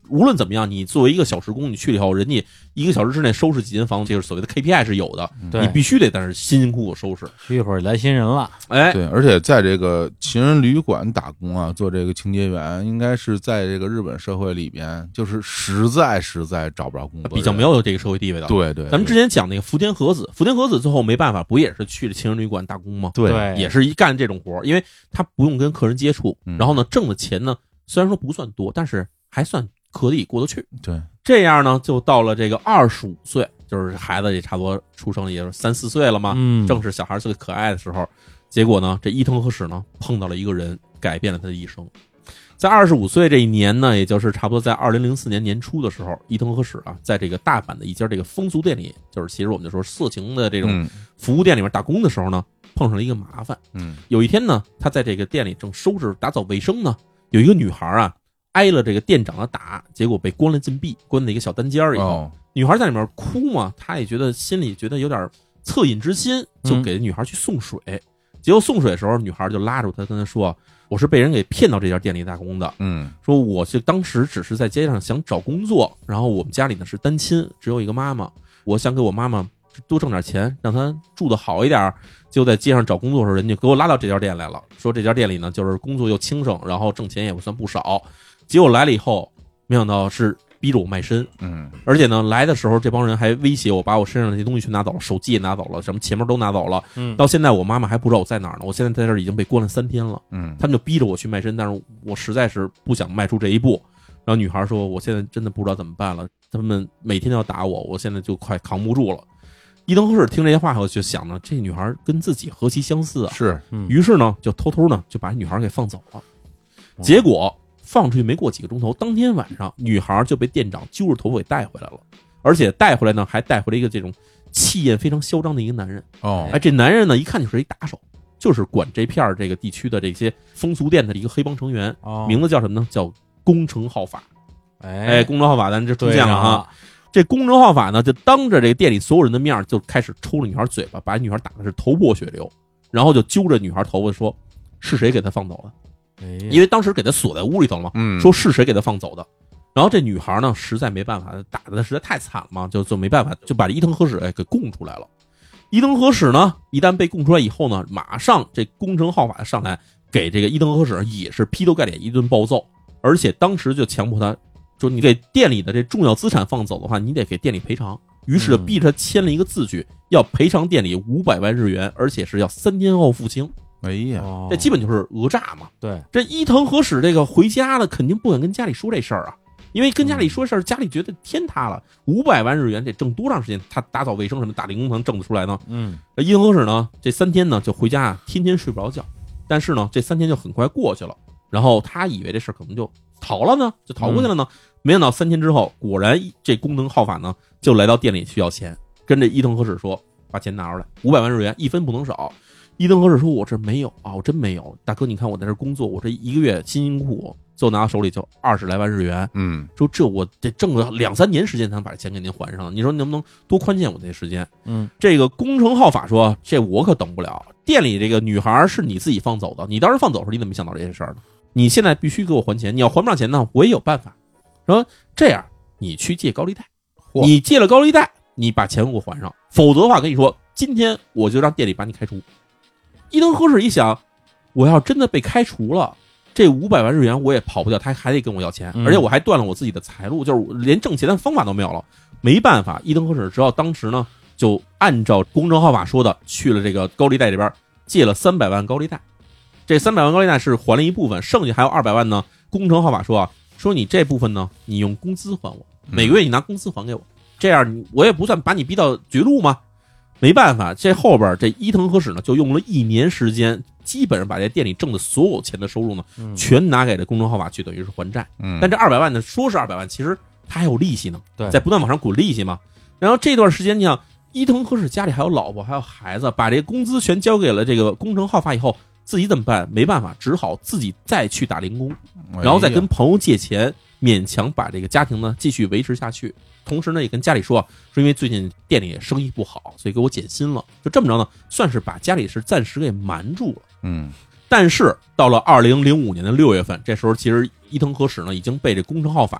无论怎么样，你作为一个小时工，你去了以后，人家一个小时之内收拾几间房，这个所谓的 K P I 是有的， 对你必须得在那辛辛苦苦收拾。 去一会儿来新人了， 哎， 对，而且在这个情人旅馆打工啊，做这个清洁员，应该是在这个日本社会里边，就是实在实在找不着工作， 比较没有这个社会地位的。 对对， 咱们之前讲那个福田和子，福田和子最后没办法，不也是去了情人旅馆打工吗？ 对， 也是一干这种活，因为他不用跟客人接触， 嗯然后呢，挣的钱呢虽然说不算多，但是还算可以过得去。 对， 这样呢，就到了这个二十五岁，就是孩子也差不多出生也是三四岁了嘛， 嗯， 正是小孩最可爱的时候。结果呢，这伊藤和史呢碰到了一个人，改变了他的一生。在二十五岁这一年呢，也就是差不多在二零零四年年初的时候，伊藤和史啊，在这个大阪的一家这个风俗店里，就是其实我们就说色情的这种服务店里面打工的时候呢，碰上了一个麻烦。 嗯， 有一天呢，他在这个店里正收拾打扫卫生呢，有一个女孩啊挨了这个店长的打，结果被关了禁闭，关在一个小单间以后， 哦， 女孩在里面哭嘛，他也觉得心里觉得有点恻隐之心，就给女孩去送水。嗯、结果送水的时候，女孩就拉住他，跟他说：“我是被人给骗到这家店里打工的。 嗯， 说我是当时只是在街上想找工作，然后我们家里呢是单亲，只有一个妈妈，我想给我妈妈多挣点钱，让她住得好一点。就在街上找工作的时候，人家给我拉到这家店来了，说这家店里呢就是工作又轻省，然后挣钱也不算不少。结果来了以后，没想到是逼着我卖身， 嗯， 而且呢，来的时候这帮人还威胁我，把我身上的这些东西全拿走了，手机也拿走了，什么钱包都拿走了。 嗯， 到现在我妈妈还不知道我在哪儿呢，我现在在这儿已经被关了三天了。 嗯， 他们就逼着我去卖身，但是我实在是不想迈出这一步。然后女孩说：“我现在真的不知道怎么办了，他们每天都要打我，我现在就快扛不住了。”伊藤和史听这些话后就想呢，这女孩跟自己何其相似啊！ 是， 嗯于是呢，就偷偷呢就把女孩给放走了。结果放出去没过几个钟头，当天晚上女孩就被店长揪着头发给带回来了，而且带回来呢还带回来一个这种气焰非常嚣张的一个男人。 哦， 哎，这男人呢一看就是一打手，就是管这片这个地区的这些风俗店的一个黑帮成员， 哦、 名字叫什么呢？叫宫城浩法。 哎哎，宫城浩法，咱这出现了啊！ 这宫城浩法呢，就当着这个店里所有人的面就开始抽了女孩嘴巴，把女孩打的是头破血流，然后就揪着女孩头发说：“是谁给她放走的？” 哎、 因为当时给她锁在屋里头了嘛， 嗯， 说是谁给她放走的。然后这女孩呢，实在没办法，打的实在太惨了嘛，就就没办法，就把伊藤和史哎给供出来了。伊藤和史呢，一旦被供出来以后呢，马上这宫城浩法上来给这个伊藤和史也是劈头盖脸一顿暴揍，而且当时就强迫他说：“你给店里的这重要资产放走的话，你得给店里赔偿。”于是就逼着他签了一个字据，要赔偿店里五百万日元，而且是要三天后付清。 哎呀， 哦、 这基本就是讹诈嘛。 对， 这伊藤和史这个回家了，肯定不敢跟家里说这事儿啊，因为跟家里说事儿，家里觉得天塌了。五百万日元得挣多长时间？他打扫卫生什么打零工能挣得出来呢？ 嗯， 伊藤和史呢，这三天呢就回家啊，天天睡不着觉。但是呢，这三天就很快过去了。然后他以为这事儿可能就逃了呢，就逃过去了呢。嗯、没想到三天之后，果然这宫城浩法呢就来到店里去要钱，跟这伊藤和史说：“把钱拿出来，五百万日元，一分不能少。”伊藤和史说：“我这没有啊，我真没有。大哥，你看我在这工作，我这一个月辛辛苦苦，最后拿到手里就二十来万日元。 嗯， 说这我得挣了两三年时间才能把钱给您还上。你说你能不能多宽限我这些时间？” 嗯， 这个宫城浩法说：“这我可等不了。店里这个女孩是你自己放走的，你当时放走的时候你怎么没想到这些事儿呢？你现在必须给我还钱，你要还不上钱呢，我也有办法。说这样，你去借高利贷，你借了高利贷，你把钱给我还上，否则的话，跟你说，今天我就让店里把你开除。”伊藤和史一想，我要真的被开除了，这五百万日元我也跑不掉，他还得跟我要钱，而且我还断了我自己的财路，就是连挣钱的方法都没有了。没办法，伊藤和史只好当时呢，就按照宫城浩法说的，去了这个高利贷这边借了三百万高利贷。这三百万高利贷是还了一部分，剩下还有二百万呢。宫城浩法说啊，说你这部分呢，你用工资还我，每个月你拿工资还给我，这样我也不算把你逼到绝路吗？没办法，这后边这伊藤和史呢，就用了一年时间，基本上把这店里挣的所有钱的收入呢，全拿给了宫城浩法去，等于是还债。 嗯， 但这二百万呢，说是二百万，其实他还有利息呢， 对， 在不断往上滚利息嘛。然后这段时间，你想伊藤和史家里还有老婆，还有孩子，把这工资全交给了这个宫城浩法以后，自己怎么办？没办法，只好自己再去打零工，然后再跟朋友借钱，勉强把这个家庭呢继续维持下去。同时呢，也跟家里说，说因为最近店里生意不好，所以给我减薪了。就这么着呢，算是把家里是暂时给瞒住了。 嗯， 但是到了二零零五年的六月份，这时候其实伊藤和史呢已经被这宫城浩法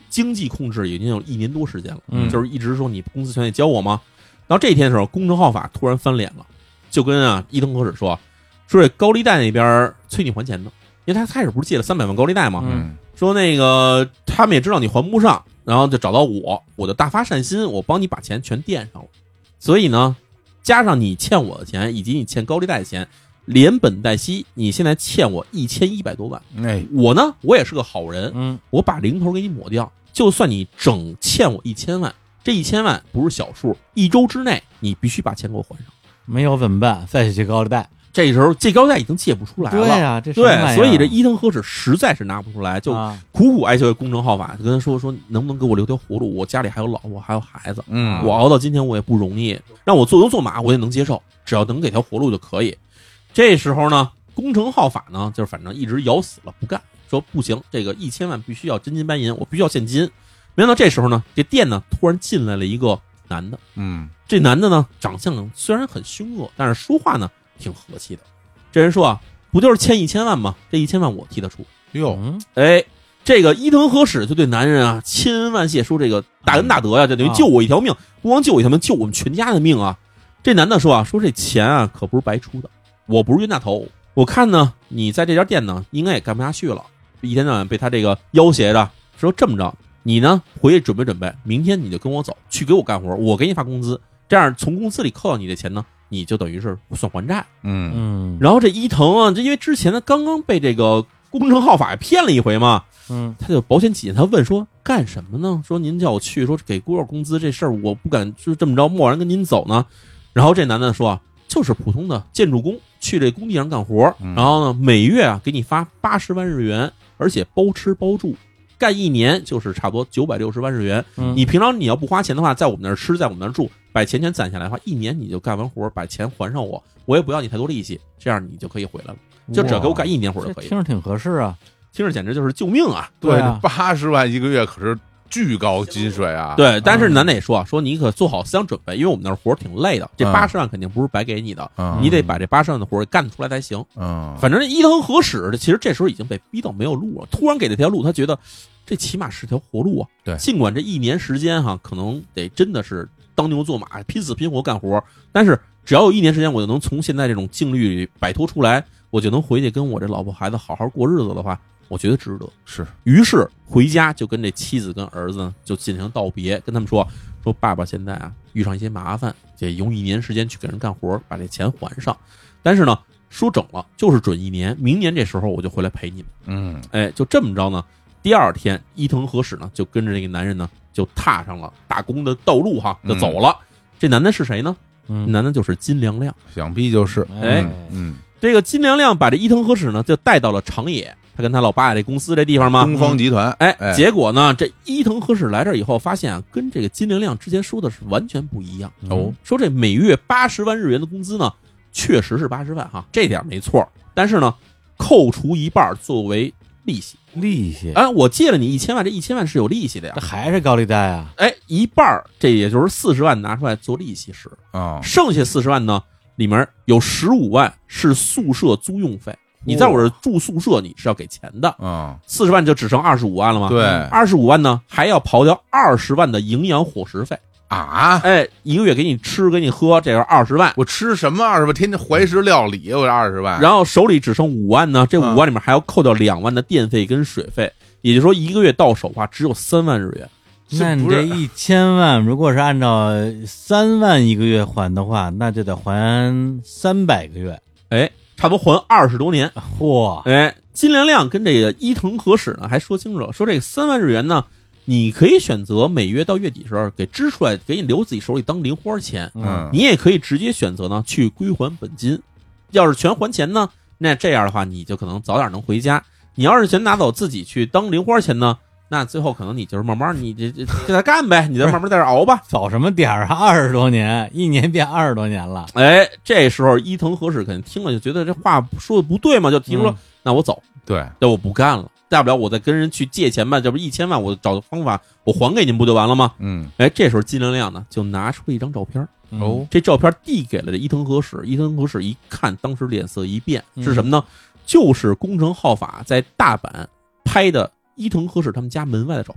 经济控制已经有一年多时间了， 嗯就是一直说你公司全得交我吗？然后这天的时候，宫城浩法突然翻脸了，就跟啊伊藤和史说，说这高利贷那边催你还钱呢，因为他开始不是借了三百万高利贷吗？ 嗯说那个他们也知道你还不上，然后就找到我，我就大发善心，我帮你把钱全垫上了。所以呢，加上你欠我的钱以及你欠高利贷的钱，连本带息，你现在欠我一千一百多万。 哎， 我呢，我也是个好人， 嗯我把零头给你抹掉，就算你整欠我一千万，这一千万不是小数，一周之内你必须把钱给我还上。 没有怎么办？再去借高利贷。 这时候借高利贷已经借不出来了， 对呀、啊，这什么玩意对， 儿所以这伊藤和史实在是拿不出来，就啊苦苦哀求宫城浩法，就跟他说说能不能给我留条活路，我家里还有老婆还有孩子， 嗯， 我熬到今天我也不容易，让我做牛做马我也能接受，只要能给条活路就可以。这时候呢，宫城浩法呢就是反正一直咬死了不干，说不行，这个一千万必须要真金白银，我必须要现金。没想到这时候呢，这店呢突然进来了一个男的， 嗯这男的呢长相虽然很凶恶，但是说话呢挺和气的。这人说啊，不就是欠一千万吗？这一千万我替他出。 哟， 嗯哎，这个伊藤和史就对男人啊千恩万谢，说这个大恩大德呀、啊，就等于救我一条命，不光救我一条命，救我们全家的命啊。这男的说啊，说这钱啊可不是白出的，我不是冤大头，我看呢你在这家店呢应该也干不下去了，一天到晚被他这个要挟着。说这么着，你呢回去准备准备，明天你就跟我走，去给我干活，我给你发工资，这样从工资里扣到你的钱呢，你就等于是算还债。 嗯嗯然后这伊藤啊，这因为之前呢刚刚被这个宫城浩法骗了一回嘛， 嗯他就保险起见，他问说干什么呢？说您叫我去，说给多少工资这事儿我不敢就这么着贸然跟您走呢。然后这男的说啊，就是普通的建筑工，去这工地上干活， 嗯然后呢每月啊给你发八十万日元，而且包吃包住，干一年就是差不多九百六十万日元。 嗯你平常你要不花钱的话，在我们那儿吃，在我们那儿住，把钱全攒下来的话，一年你就干完活，把钱还上我，我也不要你太多利息，这样你就可以回来了。就只要给我干一年活就可以了。 这听着挺合适啊。 听着简直就是救命啊！ 对， 啊八十万一个月可是巨高薪水啊。 对，但是男的也说啊，说你可做好思想准备，因为我们那儿活儿挺累的，这嗯八十万肯定不是白给你的， 嗯， 你得把这八十万的活儿干得出来才行。 嗯， 反正伊藤和史其实这时候已经被逼到没有路了，突然给这条路，他觉得这起码是条活路啊。 对尽管这一年时间哈，可能得真的是当牛做马，拼死拼活干活，但是只要有一年时间，我就能从现在这种境遇里摆脱出来，我就能回去跟我这老婆孩子好好过日子的话，我觉得值得。 是， 于是回家就跟这妻子跟儿子呢就进行道别，跟他们说说爸爸现在啊遇上一些麻烦，得用一年时间去给人干活，把这钱还上。但是呢，说整了就是准一年，明年这时候我就回来陪你们。 嗯哎，就这么着呢。第二天，伊藤和史呢就跟着这个男人呢就踏上了打工的道路哈，就走了。这男的是谁呢？ 嗯， 男的就是金良亮。 想必就是， 哎嗯， 这个金良亮把这伊藤和史呢就带到了长野，他跟他老爸这公司这地方嘛， 东方集团， 哎， 哎结果呢，这伊藤和史来这儿以后，发现啊，跟这个金良亮之前说的是完全不一样。 哦， 说这每月八十万日元的工资呢，确实是八十万哈，这点没错。但是呢，扣除一半作为利息。 利息， 哎，我借了你一千万，这一千万是有利息的呀这。还是高利贷啊？ 哎，一半儿这也就是四十万拿出来做利息使， 啊， 剩下四十万呢，里面有十五万是宿舍租用费。你在我这儿住宿舍，你是要给钱的。 啊， 四十万就只剩二十五万了吗？ 对二十五万呢，还要刨掉二十万的营养伙食费。 啊， 哎，一个月给你吃给你喝，这是二十万。 我吃什么二十万？天天怀石料理，我二十万， 然后手里只剩五万呢，这五万里面还要扣掉两万的电费跟水费，也就是说一个月到手的话只有三万日元。 那你不是这一千万，如果是按照三万一个月还的话，那就得还三百个月。 哎，差不多还二十多年。 嚯， 哎，金良亮跟这个伊藤和史呢还说清楚了，说这个三万日元呢，你可以选择每月到月底时候给支出来，给你留自己手里当零花钱。 嗯你也可以直接选择呢去归还本金。要是全还钱呢，那这样的话你就可能早点能回家。你要是全拿走自己去当零花钱呢，那最后可能你就是慢慢你这这给他干呗，你再慢慢在这熬吧。 早什么点儿啊？二十多年，一年变二十多年了。 哎，这时候伊藤和史肯定听了就觉得这话说的不对嘛，就提出说、 嗯那我走， 对， 那我不干了，大不了我再跟人去借钱吧，这不一千万我找个方法我还给您不就完了吗？ 嗯， 哎，这时候金良亮呢就拿出了一张照片， 嗯哦， 这照片递给了这伊藤和史，伊藤和史一看，当时脸色一变， 嗯是什么呢？就是宫城浩法在大阪拍的伊藤和史他们家门外的照片。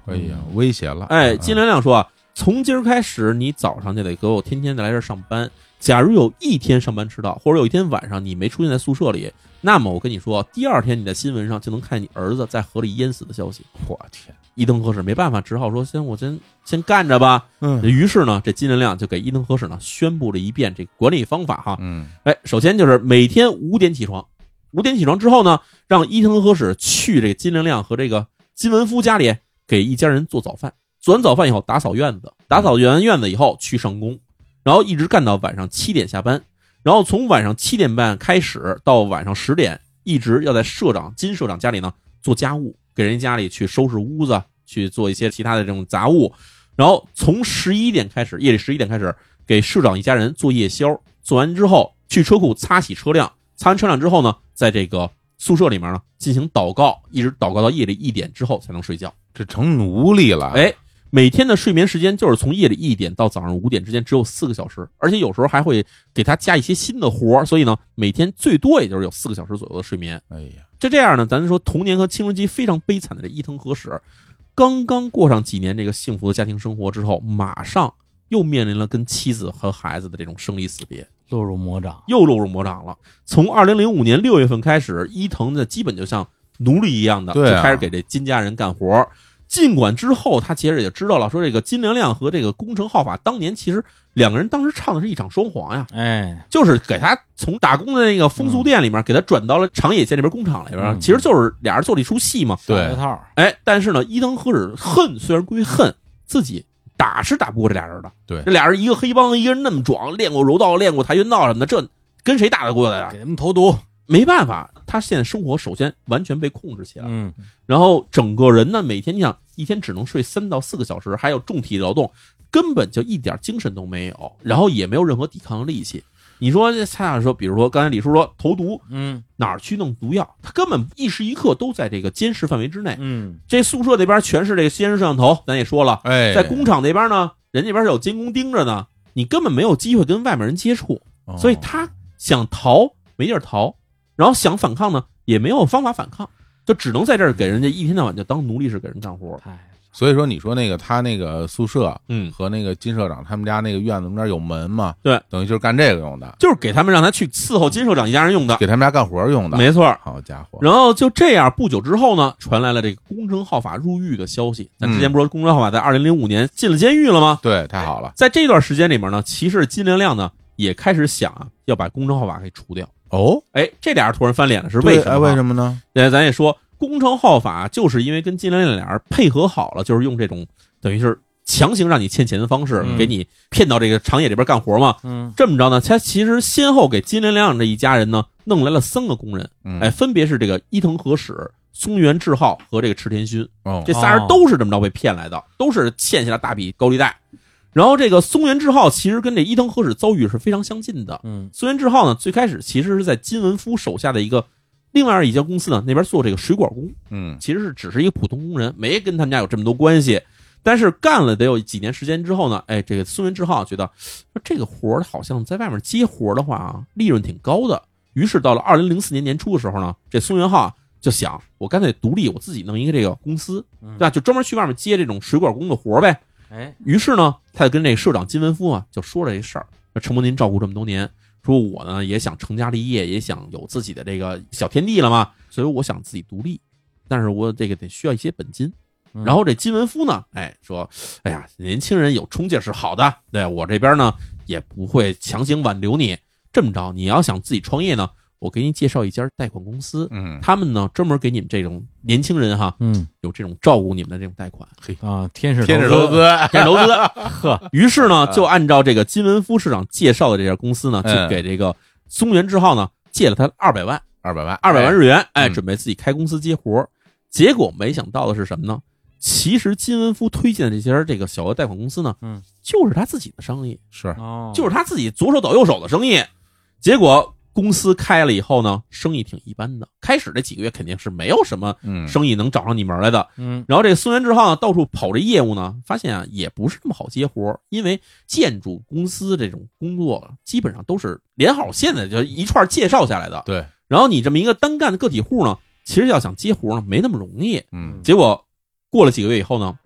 哎呀，威胁了！ 哎，金连亮说啊，从今儿开始，你早上就得给我天天的来这儿上班。假如有一天上班迟到，或者有一天晚上你没出现在宿舍里，那么我跟你说，第二天你在新闻上就能看你儿子在河里淹死的消息。 我天！ 伊藤和史没办法，只好说先我先先干着吧。 嗯， 于是呢，这金连亮就给伊藤和史呢宣布了一遍这个管理方法哈。 嗯， 哎，首先就是每天五点起床，五点起床之后呢，让伊藤和史去这个金连亮和这个金文夫家里给一家人做早饭，做完早饭以后打扫院子，打扫完院子以后去上工，然后一直干到晚上七点下班，然后从晚上七点半开始到晚上十点，一直要在社长金社长家里呢做家务，给人家里去收拾屋子，去做一些其他的这种杂物，然后从十一点开始，夜里十一点开始给社长一家人做夜宵，做完之后去车库擦洗车辆，擦完车辆之后呢，在这个宿舍里面呢进行祷告，一直祷告到夜里一点之后才能睡觉。 这成奴隶了。 哎，每天的睡眠时间就是从夜里一点到早上五点之间，只有四个小时，而且有时候还会给他加一些新的活，所以呢，每天最多也就是有四个小时左右的睡眠。 哎呀， 就这样呢，咱说童年和青春期非常悲惨的这伊藤和史，刚刚过上几年这个幸福的家庭生活之后，马上又面临了跟妻子和孩子的这种生离死别， 落入魔掌， 又落入魔掌了。从二零零五年六月份开始，伊藤呢基本就像奴隶一样的， 对啊就开始给这金家人干活。尽管之后他其实也知道了，说这个金连亮和这个宫城浩法当年其实两个人当时唱的是一场双簧呀， 哎， 就是给他从打工的那个风俗店里面给他转到了长野县那边工厂里边， 嗯其实就是俩人做了一出戏嘛。 对一套， 哎，但是呢，伊藤和史恨虽然归恨，自己打是打不过这俩人的。 对， 这俩人一个黑帮，一个人那么壮，练过柔道，练过跆拳道什么的，这跟谁打得过的呀？ 给他们投毒。 没办法，他现在生活首先完全被控制起来， 嗯， 然后整个人呢，每天你想一天只能睡三到四个小时，还有重体力劳动，根本就一点精神都没有，然后也没有任何抵抗的力气。你说这蔡老师说，比如说刚才李叔说投毒， 嗯哪儿去弄毒药？他根本一时一刻都在这个监视范围之内。 嗯， 这宿舍那边全是这个监视摄像头，咱也说了， 哎， 在工厂那边呢，人那边是有监工盯着呢，你根本没有机会跟外面人接触， 哦所以他想逃没地儿逃，然后想反抗呢也没有方法反抗，就只能在这儿给人家一天到晚就当奴隶似给人干活。 太所以说，你说那个他那个宿舍嗯， 和那个金社长他们家那个院子中间有门嘛？ 对， 等于就是干这个用的， 就是给他们让他去伺候金社长一家人用的， 给他们家干活用的。 没错。 好家伙！ 然后就这样，不久之后呢，传来了这个宫城浩法入狱的消息。咱之前不是说宫城浩法在二零零五年进了监狱了吗？ 对，太好了。 在这段时间里面呢，其实金连亮呢也开始想啊，要把宫城浩法给除掉。 哦， 哎，这俩人突然翻脸了，是为什么？ 对哎为什么呢？ 对，咱也说，宫城浩法就是因为跟金连亮俩人配合好了，就是用这种等于是强行让你欠钱的方式， 嗯给你骗到这个长野这边干活嘛。 嗯这么着呢，他其实先后给金连亮这一家人呢弄来了三个工人， 嗯， 哎，分别是这个伊藤和史、松原志浩和这个池田勋， 哦， 这仨人都是这么着被骗来的，都是欠下了大笔高利贷。然后这个松原志浩其实跟这伊藤和史遭遇是非常相近的。 嗯松原志浩呢，最开始其实是在金文夫手下的一个另外一家公司呢，那边做这个水管工， 嗯其实是只是一个普通工人，没跟他们家有这么多关系。但是干了得有几年时间之后呢，哎，这个松原志浩觉得说这个活儿好像在外面接活儿的话啊，利润挺高的。于是到了二零零四年年初的时候呢，这松原浩就想，我干脆独立，我自己弄一个这个公司，对吧？就专门去外面接这种水管工的活儿呗。 哎， 于是呢，他就跟这个社长金文夫啊就说了这事儿，说承蒙您照顾这么多年，说我呢也想成家立业，也想有自己的这个小天地了嘛，所以我想自己独立，但是我这个得需要一些本金。 嗯然后这金文夫呢，哎说，哎呀，年轻人有冲劲是好的，对我这边呢也不会强行挽留你。这么着，你要想自己创业呢，我给你介绍一家贷款公司， 嗯， 他们呢专门给你们这种年轻人哈， 嗯有这种照顾你们的这种贷款。 啊，天使天使投资， 投资， 天使投资， 呵， 于是呢，就按照这个金文夫市长介绍的这家公司呢， 嗯就给这个松原志浩呢借了他二百万， 二百万， 二百万日元，哎， 嗯准备自己开公司接活。结果没想到的是什么呢？其实金文夫推荐的这家这个小额贷款公司呢， 嗯， 就是他自己的生意， 是， 哦， 就是他自己左手倒右手的生意。结果公司开了以后呢，生意挺一般的。开始这几个月肯定是没有什么嗯， 生意能找上你门来的。 嗯然后这个松原志浩呢，到处跑这业务呢，发现啊也不是那么好接活，因为建筑公司这种工作基本上都是连好线的，就一串介绍下来的。 对， 然后你这么一个单干的个体户呢，其实要想接活呢，没那么容易。 嗯结果过了几个月以后呢，哎，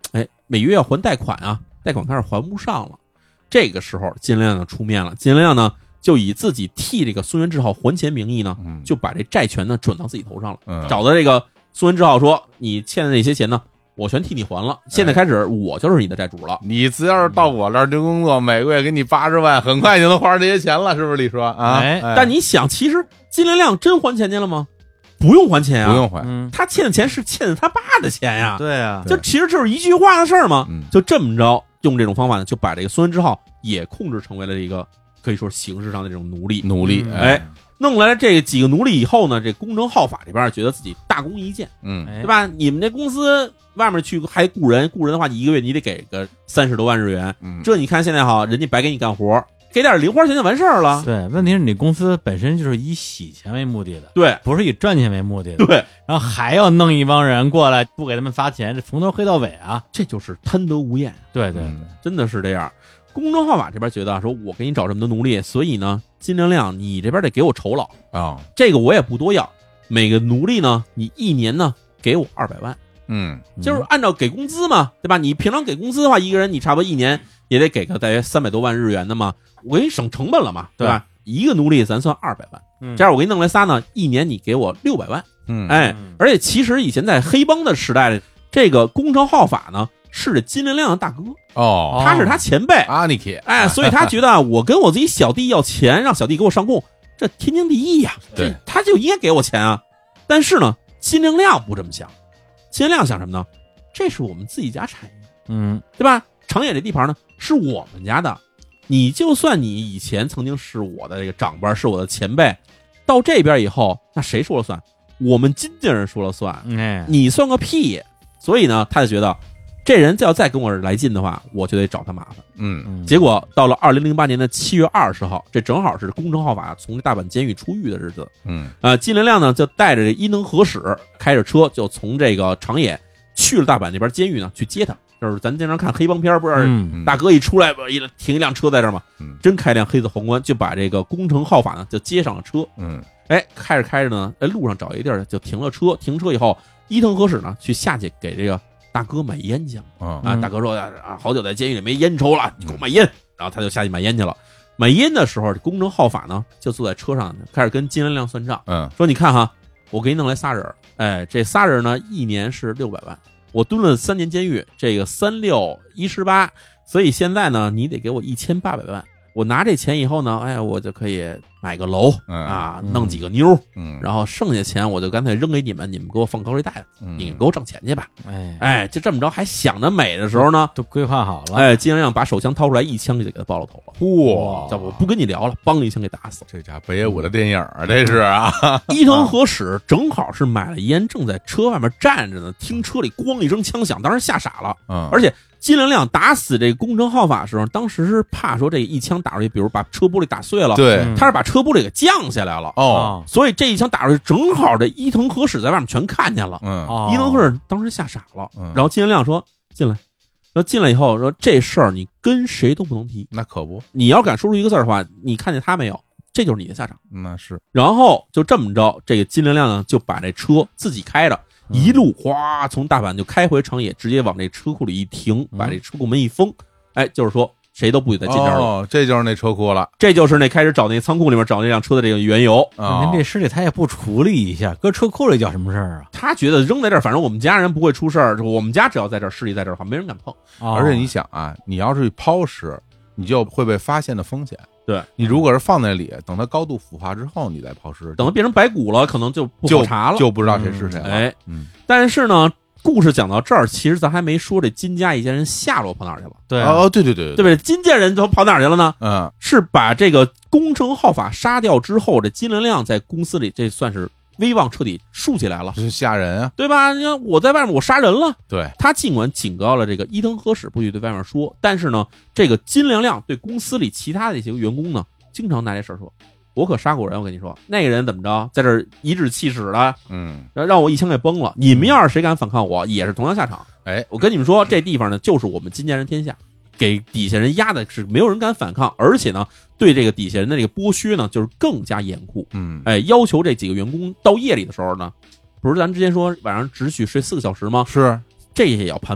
每月要还贷款啊，贷款开始还不上了。这个时候金连亮呢出面了，金连亮呢就以自己替这个松原志浩还钱名义呢，就把这债权呢转到自己头上了， 嗯、 找到这个松原志浩说，你欠的那些钱呢我全替你还了，现在开始我就是你的债主了。 你只要是到我这儿就工作，每个月给你八十万，很快就能还上这些钱了，是不是李叔啊？ 哎， 但你想，其实金连亮真还钱去了吗？不用还钱啊， 不用还。 嗯， 他欠的钱是欠的他爸的钱呀。 对啊， 就其实就是一句话的事儿嘛。 嗯， 就这么着，用这种方法呢，就把这个松原志浩也控制成为了一个可以说形式上的这种奴隶。 奴隶， 嗯、 哎。弄来这几个奴隶以后呢，这公正浩法这边觉得自己大功一件， 嗯， 对吧？你们这公司外面去还雇人，雇人的话，你一个月你得给个三十多万日元， 嗯， 这你看现在好，人家白给你干活，给点零花钱就完事儿了。 对，问题是你公司本身就是以洗钱为目的的， 对， 不是以赚钱为目的的， 对， 然后还要弄一帮人过来不给他们发钱，这从头黑到尾啊， 这就是贪得无厌。 对对对， 嗯、 真的是这样。公正浩法这边觉得说，我给你找这么多奴隶，所以呢，金连亮你这边得给我酬劳啊、哦， 这个我也不多要，每个奴隶呢，你一年呢给我二百万， 嗯， 就是按照给工资嘛，对吧？你平常给工资的话，一个人你差不多一年也得给个大约三百多万日元的嘛，我给你省成本了嘛，对吧？对，一个奴隶咱算二百万， 嗯， 这样我给你弄来仨呢，一年你给我六百万， 嗯， 哎，而且其实以前在黑帮的时代，这个公正浩法呢是这金连亮的大哥。 哦， 他是他前辈， 阿尼基， 哎，所以他觉得我跟我自己小弟要钱，让小弟给我上供，这天经地义呀， 对， 他就应该给我钱啊。但是呢，金连亮不这么想，金连亮想什么呢？这是我们自己家产业， 嗯， 对吧？长野这地盘呢是我们家的，你就算你以前曾经是我的这个长辈，是我的前辈，到这边以后，那谁说了算？我们金家人说了算， 哎， 你算个屁！所以呢，他就觉得。这人要再跟我来劲的话，我就得找他麻烦。 嗯， 结果到了二零零八年的七月二十号，这正好是公正浩法从大阪监狱出狱的日子。 嗯， 啊，金连亮呢就带着这伊能和史，开着车就从这个长野去了大阪那边监狱呢去接他。就是咱经常看黑帮片，不是、嗯、大哥一出来一停一辆车在这儿嘛， 嗯， 真开辆黑色皇冠就把这个宫城浩法呢就接上了车。 嗯， 哎，开着开着呢，在路上找一地儿就停了车，停车以后，伊藤和史呢去下去给这个。大哥买烟去了、 嗯、 啊！大哥说啊，好久在监狱里没烟抽了，你给我买烟。然后他就下去买烟去了。买烟的时候，公正浩法呢就坐在车上，开始跟金连亮算账。 嗯， 说你看哈，我给你弄来仨人，哎，这仨人呢一年是六百万，我蹲了三年监狱，这个三六一十八，所以现在呢你得给我一千八百万。我拿这钱以后呢，哎，我就可以买个楼、 嗯、 啊，弄几个妞， 嗯， 然后剩下钱我就干脆扔给你们，你们给我放高利贷了， 嗯， 你们给我挣钱去吧。 哎哎，就这么着，还想着美的时候呢， 都规划好了。 哎，金连亮把手枪掏出来，一枪就给他爆了头了。 哇！ 叫我不跟你聊了，梆一枪给打死了。 这家北野武的电影啊，这是啊。 伊藤和史正好是买了烟，正在车外面站着呢，听车里咣一声枪响，当时吓傻了。 嗯， 而且。金连亮打死这个宫城浩法的时候，当时是怕说这一枪打出去，比如把车玻璃打碎了， 对， 他是把车玻璃给降下来了。 哦， 所以这一枪打出去，正好这伊藤和史在外面全看见了。 嗯， 伊藤和史当时吓傻了。 嗯， 然后金连亮说：“进来。”然后进来以后说：“这事儿你跟谁都不能提， 那可不， 你要敢说出一个字的话，你看见他没有？这就是你的下场。” 那是。 然后就这么着，这个金连亮呢就把这车自己开着。一路哗从大阪就开回长野，直接往这车库里一停，把这车库门一封，哎，就是说谁都不许再进这儿了。 哦，这就是那车库了， 这就是那开始找那仓库里面找那辆车的这个缘由。 哦、 您这尸体他也不处理一下，搁车库里叫什么事儿啊？ 他觉得扔在这儿，反正我们家人不会出事儿，我们家只要在这儿，尸体在这儿的话，没人敢碰。 哦、 而且你想啊，你要是抛尸，你就会被发现的风险。 对， 你如果是放在里，等它高度腐化之后，你再抛尸， 等它变成白骨了，可能就不好查了， 就不知道谁是谁了。 哎， 嗯， 但是呢，故事讲到这儿，其实咱还没说这金家一家人下落跑哪儿去了。 对、 啊，哦，对对对对不对？金家人都跑哪儿去了呢？ 嗯， 是把这个宫城浩法杀掉之后，这金连亮在公司里，这算是威望彻底竖起来了， 这吓人啊， 对吧？你看我在外面我杀人了， 对， 他尽管警告了这个伊藤和史不许对外面说，但是呢，这个金连亮对公司里其他的一些员工呢，经常拿这事儿说，我可杀过人，我跟你说，那个人怎么着，在这儿颐指气使的， 嗯， 让我一枪给崩了。你们要是谁敢反抗我，也是同样下场。 哎， 我跟你们说，这地方呢，就是我们金家人天下。给底下人压的是没有人敢反抗，而且呢，对这个底下人的这个剥削呢，就是更加严酷。 嗯， 哎，要求这几个员工到夜里的时候呢，不是咱之前说晚上只许睡四个小时吗？ 是， 这也要盘剥，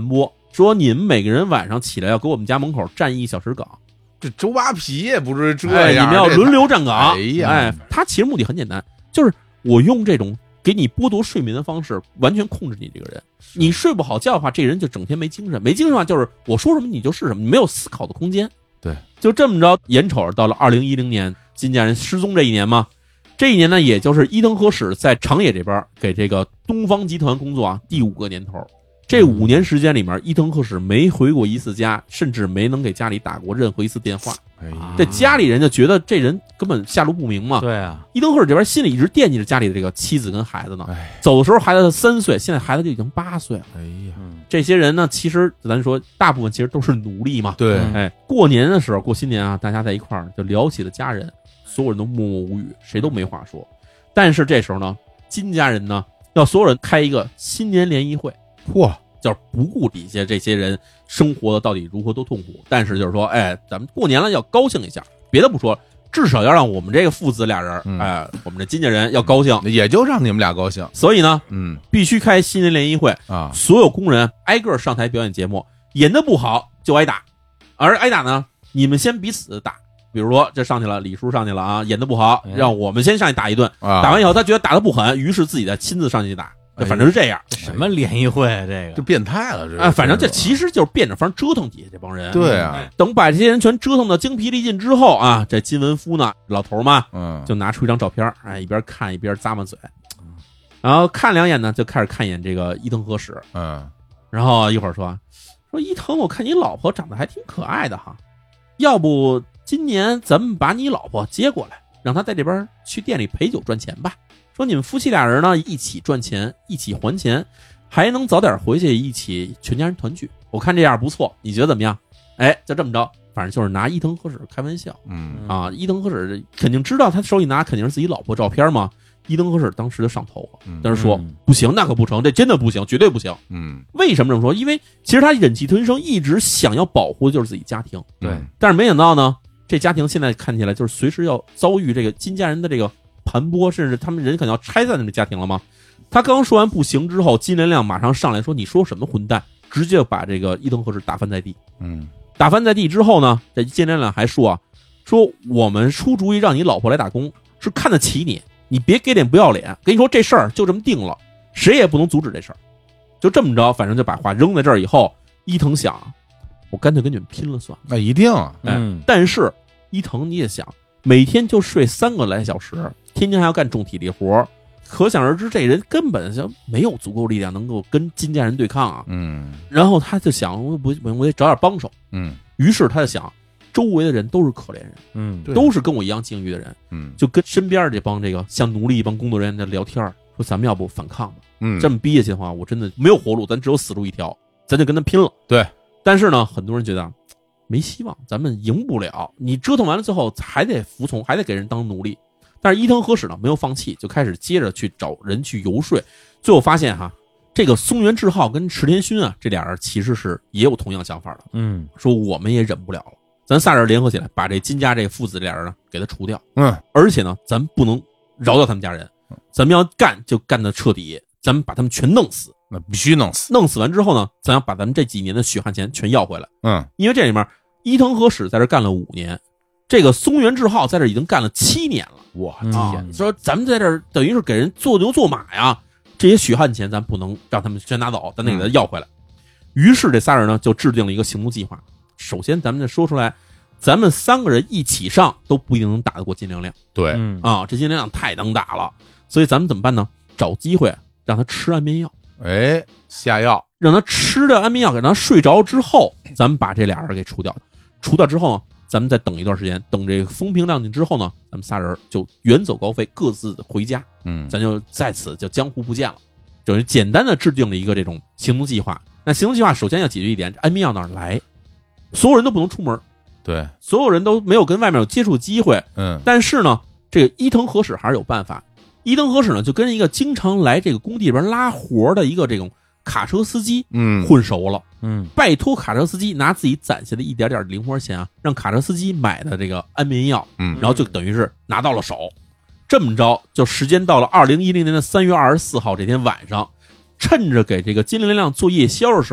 说你们每个人晚上起来要给我们家门口站一小时岗。 这周扒皮也不是这样， 哎，你们要轮流站岗。 哎呀， 哎，他其实目的很简单，就是我用这种给你剥夺睡眠的方式，完全控制你这个人。你睡不好觉的话，这人就整天没精神，没精神的话就是我说什么你就是什么，你没有思考的空间。 对， 就这么着，眼瞅着到了二零一零年金家人失踪这一年嘛，这一年呢，也就是伊藤和史在长野这边给这个东方集团工作啊第五个年头。这五年时间里面，伊藤和史没回过一次家，甚至没能给家里打过任何一次电话。 哎呀， 这家里人就觉得这人根本下落不明嘛。 对啊， 伊藤和史这边心里一直惦记着家里的这个妻子跟孩子呢。 哎， 走的时候孩子三岁，现在孩子就已经八岁了。 哎呀， 这些人呢，其实咱说大部分其实都是奴隶嘛。 对， 哎，过年的时候，过新年啊，大家在一块儿就聊起了家人，所有人都默默无语，谁都没话说。但是这时候呢，金家人呢要所有人开一个新年联谊会， 嚯！ 就是不顾底下这些人生活的到底如何多痛苦，但是就是说，哎，咱们过年了要高兴一下，别的不说，至少要让我们这个父子俩人， 嗯、 哎，我们这金家人要高兴， 也就让你们俩高兴。 所以呢， 嗯， 必须开新年联谊会啊， 所有工人挨个上台表演节目，演得不好就挨打，而挨打呢，你们先彼此打。比如说这上去了，李叔上去了啊，演得不好，让我们先上去打一顿， 啊、 打完以后他觉得打得不狠，于是自己再亲自上去打。反正是这样， 什么联谊会啊？这个这变态了，这啊，反正这其实就是变着法折腾底下这帮人。 对啊， 哎、等把这些人全折腾的精疲力尽之后啊，这金文夫呢，老头嘛， 嗯， 就拿出一张照片，哎，一边看一边咂摸嘴，然后看两眼呢，就开始看一眼这个伊藤和史， 嗯， 然后一会儿说说伊藤，我看你老婆长得还挺可爱的哈，要不今年咱们把你老婆接过来，让她在这边去店里陪酒赚钱吧。说你们夫妻俩人呢一起赚钱，一起还钱，还能早点回去一起全家人团聚。我看这样不错，你觉得怎么样？哎，就这么着，反正就是拿伊藤和史开玩笑。 嗯啊，伊藤和史肯定知道他手里拿肯定是自己老婆照片嘛。伊藤和史当时就上头了，但是说、嗯、不行，那可不成，这真的不行，绝对不行。 嗯， 为什么这么说？因为其实他忍气吞声，一直想要保护的就是自己家庭。 对， 但是没想到呢，这家庭现在看起来就是随时要遭遇这个金家人的这个盘剥，甚至他们人可能要拆散这个家庭了吗？他刚说完不行之后，金连亮马上上来说：“你说什么混蛋！”直接把这个伊藤和史打翻在地。 嗯， 打翻在地之后呢，这金连亮还说啊：“说我们出主意让你老婆来打工，是看得起你，你别给脸不要脸。跟你说这事儿就这么定了，谁也不能阻止这事儿。”就这么着，反正就把话扔在这儿以后，伊藤想，我干脆跟你们拼了算了。 那一定啊， 哎， 嗯、 但是伊藤你也想，每天就睡三个来小时，天天还要干重体力活，可想而知，这人根本就没有足够力量能够跟金家人对抗啊。 嗯， 然后他就想，我不，我得找点帮手。 嗯， 于是他就想，周围的人都是可怜人， 嗯， 都是跟我一样境遇的人， 嗯， 就跟身边这帮这个像奴隶一帮工作人员在聊天，说咱们要不反抗吧？ 嗯， 这么逼下去的话，我真的没有活路，咱只有死路一条，咱就跟他拼了。 对， 但是呢，很多人觉得没希望，咱们赢不了，你折腾完了之后还得服从，还得给人当奴隶。但是伊藤和史呢没有放弃，就开始接着去找人去游说，最后发现哈，这个松原志浩跟池田勋啊，这俩人其实是也有同样想法的。 嗯， 说我们也忍不了了，咱仨人联合起来，把这金家这父子俩人呢给他除掉。 嗯， 而且呢，咱不能饶掉他们家人，咱们要干就干得彻底，咱们把他们全弄死。 那必须弄死。 弄死完之后呢，咱要把咱们这几年的血汗钱全要回来。 嗯， 因为这里面伊藤和史在这干了五年，这个松原志浩在这已经干了七年了。 我天、啊， 嗯、 说咱们在这儿等于是给人做牛做马呀，这些血汗钱咱不能让他们全拿走，咱得给他要回来。嗯、于是这仨人呢就制定了一个行动计划。首先咱们就说出来，咱们三个人一起上都不一定能打得过金亮亮。 对、 嗯、 啊，这金亮亮太能打了，所以咱们怎么办呢？找机会让他吃安眠药。 哎，下药， 让他吃着安眠药，给他睡着之后，咱们把这俩人给除掉。除掉之后呢，咱们再等一段时间，等这个风平浪静之后呢，咱们仨人就远走高飞，各自回家。 嗯， 咱就在此就江湖不见了。等于简单的制定了一个这种行动计划。那行动计划首先要解决一点，安眠药哪儿来？所有人都不能出门， 对， 所有人都没有跟外面有接触机会。 嗯， 但是呢，这个伊藤和史还是有办法。伊藤和史呢，就跟一个经常来这个工地里边拉活的一个这种卡车司机， 嗯， 混熟了， 嗯， 拜托卡车司机拿自己攒下的一点点零花钱啊，让卡车司机买的这个安眠药， 嗯， 然后就等于是拿到了手。这么着，就时间到了二零一零年的三月二十四号这天晚上，趁着给这个金连亮做夜宵的时候呢，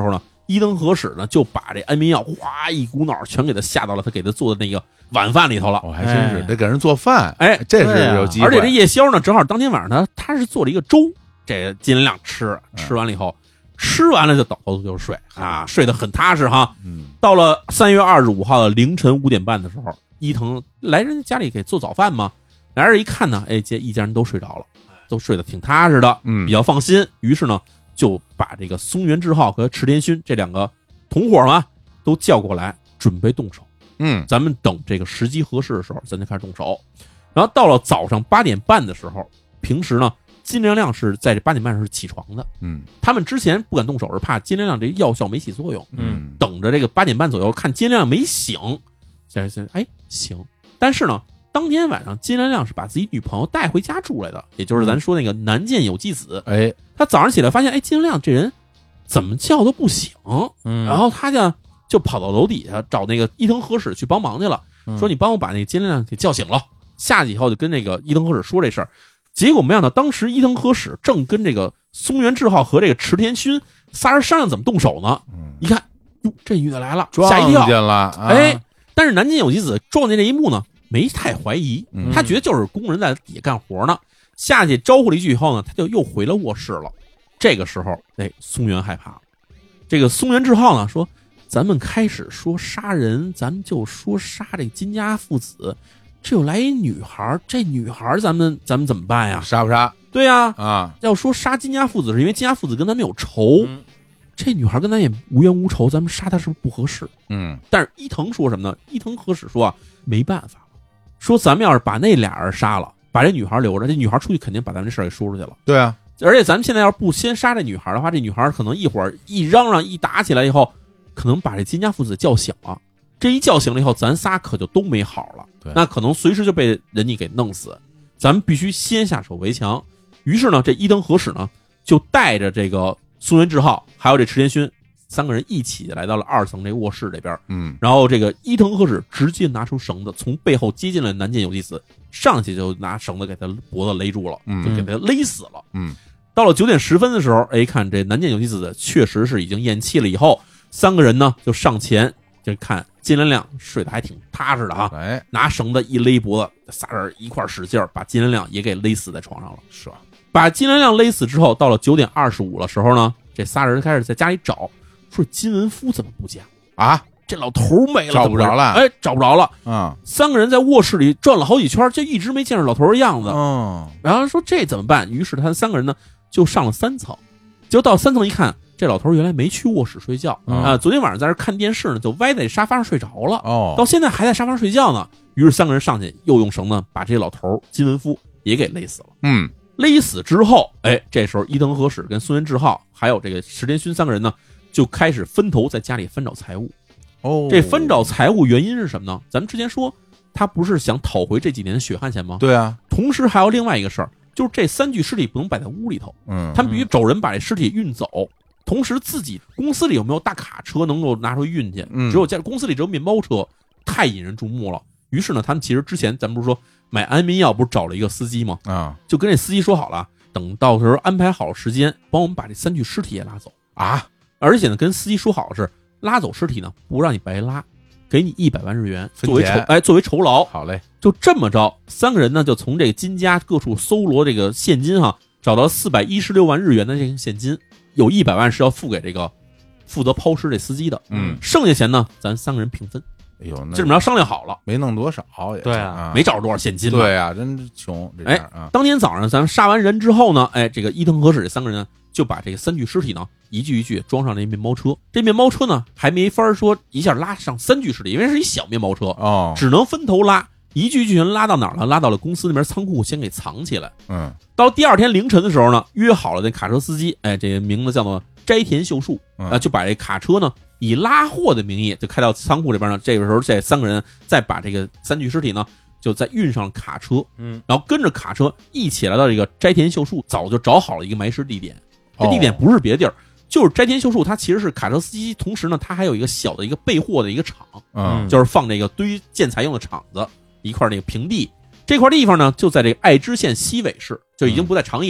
伊藤和史呢就把这安眠药哗一股脑全给他下到了他给他做的那个晚饭里头了。 哦，还真是哎得给人做饭， 哎， 这是有机会。 而且这夜宵呢，正好当天晚上他他是做了一个粥，这金连亮吃，吃完了以后，吃完了就倒头就睡啊，睡得很踏实哈。 嗯， 到了三月二十五号的凌晨五点半的时候，伊藤来人家家里给做早饭嘛，来人一看呢，哎，这一家人都睡着了，都睡得挺踏实的， 嗯比较放心。于是呢，就把这个松原志浩和池田勋这两个同伙嘛，都叫过来，准备动手。 嗯， 咱们等这个时机合适的时候，咱就开始动手。然后到了早上八点半的时候，平时呢，金亮亮是在这八点半是起床的。 嗯他们之前不敢动手，是怕金亮亮这药效没起作用。 嗯等着这个八点半左右，看金亮亮没醒，想想哎行。但是呢，当天晚上金亮亮是把自己女朋友带回家住来的，也就是咱说那个南见有纪子。 哎， 他早上起来发现，哎，金亮亮这人怎么叫都不醒， 嗯， 然后他就就跑到楼底下找那个伊藤和史去帮忙去了， 嗯说你帮我把那个金亮亮给叫醒了。下去以后就跟那个伊藤和史说这事儿，结果没想到当时伊藤和史正跟这个松原志浩和这个池田勋仨人商量怎么动手呢。 嗯， 一看，哟，这女的来了， 撞吓一跳。 见了，啊哎，但是南京有纪子撞见这一幕呢，没太怀疑， 嗯他觉得就是工人在底下干活呢。下去招呼了一句以后呢，他就又回了卧室了。这个时候，哎，松原害怕了。这个松原志浩呢说，咱们开始说杀人，咱们就说杀这金家父子，这又来一女孩，这女孩咱们咱们怎么办呀？ 杀不杀对呀， 啊？ 要说杀金家父子是因为金家父子跟咱们有仇， 嗯这女孩跟咱也无冤无仇，咱们杀她是不是不合适？ 嗯但是伊藤说什么呢？伊藤和史说啊，没办法了，说咱们要是把那俩人杀了，把这女孩留着，这女孩出去肯定把咱们这事儿给说出去了。 对啊， 而且咱们现在要是不先杀这女孩的话，这女孩可能一会儿一嚷嚷一打起来以后，可能把这金家父子叫醒了。这一叫醒了以后，咱仨可就都没好了。 对那可能随时就被人家给弄死。咱们必须先下手为强。于是呢，这伊藤和史呢就带着这个松原志浩还有这池田勋三个人一起来到了二层这卧室这边。 嗯然后这个伊藤和史直接拿出绳子，从背后接近了南见有纪子，上去就拿绳子给他脖子勒住了， 嗯就给他勒死了。 嗯到了九点十分的时候，哎，看这南见有纪子确实是已经咽气了，以后三个人呢就上前就看金连亮睡得还挺踏实的啊， 哎， 拿绳子一勒脖子，仨人一块使劲儿把金连亮也给勒死在床上了。 是吧？ 把金连亮勒死之后，到了九点二十五的时候呢，这仨人开始在家里找，说金文夫怎么不见了？ 啊这老头没了， 找不着了哎，找不着了。 啊三个人在卧室里转了好几圈，就一直没见着老头的样子。 哦然后说这怎么办？于是他们三个人呢就上了三层，结果到三层一看，这老头原来没去卧室睡觉啊、 嗯呃昨天晚上在这看电视呢，就歪在沙发上睡着了， 哦， 到现在还在沙发上睡觉呢。于是三个人上去又用绳子把这老头金文夫也给勒死了。 嗯勒死之后，哎，这时候伊藤和史跟松原志浩还有这个石田勋三个人呢，就开始分头在家里翻找财物。 哦， 这翻找财物原因是什么呢？咱们之前说他不是想讨回这几年的血汗钱吗？ 对啊， 同时还有另外一个事儿，就是这三具尸体不能摆在屋里头， 嗯， 他们必须找人把这尸体运走。同时，自己公司里有没有大卡车能够拿出去运去？ 嗯只有家公司里只有面包车，太引人注目了。于是呢，他们其实之前咱们不是说买安眠药，不是找了一个司机吗？ 啊就跟这司机说好了，等到时候安排好时间，帮我们把这三具尸体也拉走。 啊， 而且呢，跟司机说好的是拉走尸体呢，不让你白拉，给你一百万日元分钱作为酬，哎，作为酬劳。 好嘞， 就这么着，三个人呢就从这个金家各处搜罗这个现金哈，找到四百一十六万日元的这个现金，有一百万是要付给这个负责抛尸这司机的， 嗯， 剩下钱呢咱三个人平分， 哎呦，那这么着商量好了， 没弄多少也是对啊啊， 没找着多少现金吧。 对啊，真是穷这哎样啊， 当天早上咱们杀完人之后呢，哎，这个伊藤和史这三个人呢就把这个三具尸体呢一具一具装上了一面包车，这面包车呢还没法说一下拉上三具尸体，因为是一小面包车， 哦， 只能分头拉，一具一具人拉到哪儿了？拉到了公司那边仓库，先给藏起来。 嗯到第二天凌晨的时候呢，约好了那卡车司机，哎，这个名字叫做斋田秀树， 嗯啊，就把这卡车呢以拉货的名义就开到仓库这边呢。这个时候，这三个人再把这个三具尸体呢，就再运上了卡车， 嗯， 然后跟着卡车一起来到这个斋田秀树早就找好了一个埋尸地点。这哦地点不是别的地儿，就是斋田秀树，他其实是卡车司机，同时呢，他还有一个小的一个备货的一个厂， 嗯就是放这个堆建材用的厂子，一块那个平地。这块地方呢，就在这个爱知县西尾市，就已经不在长野了。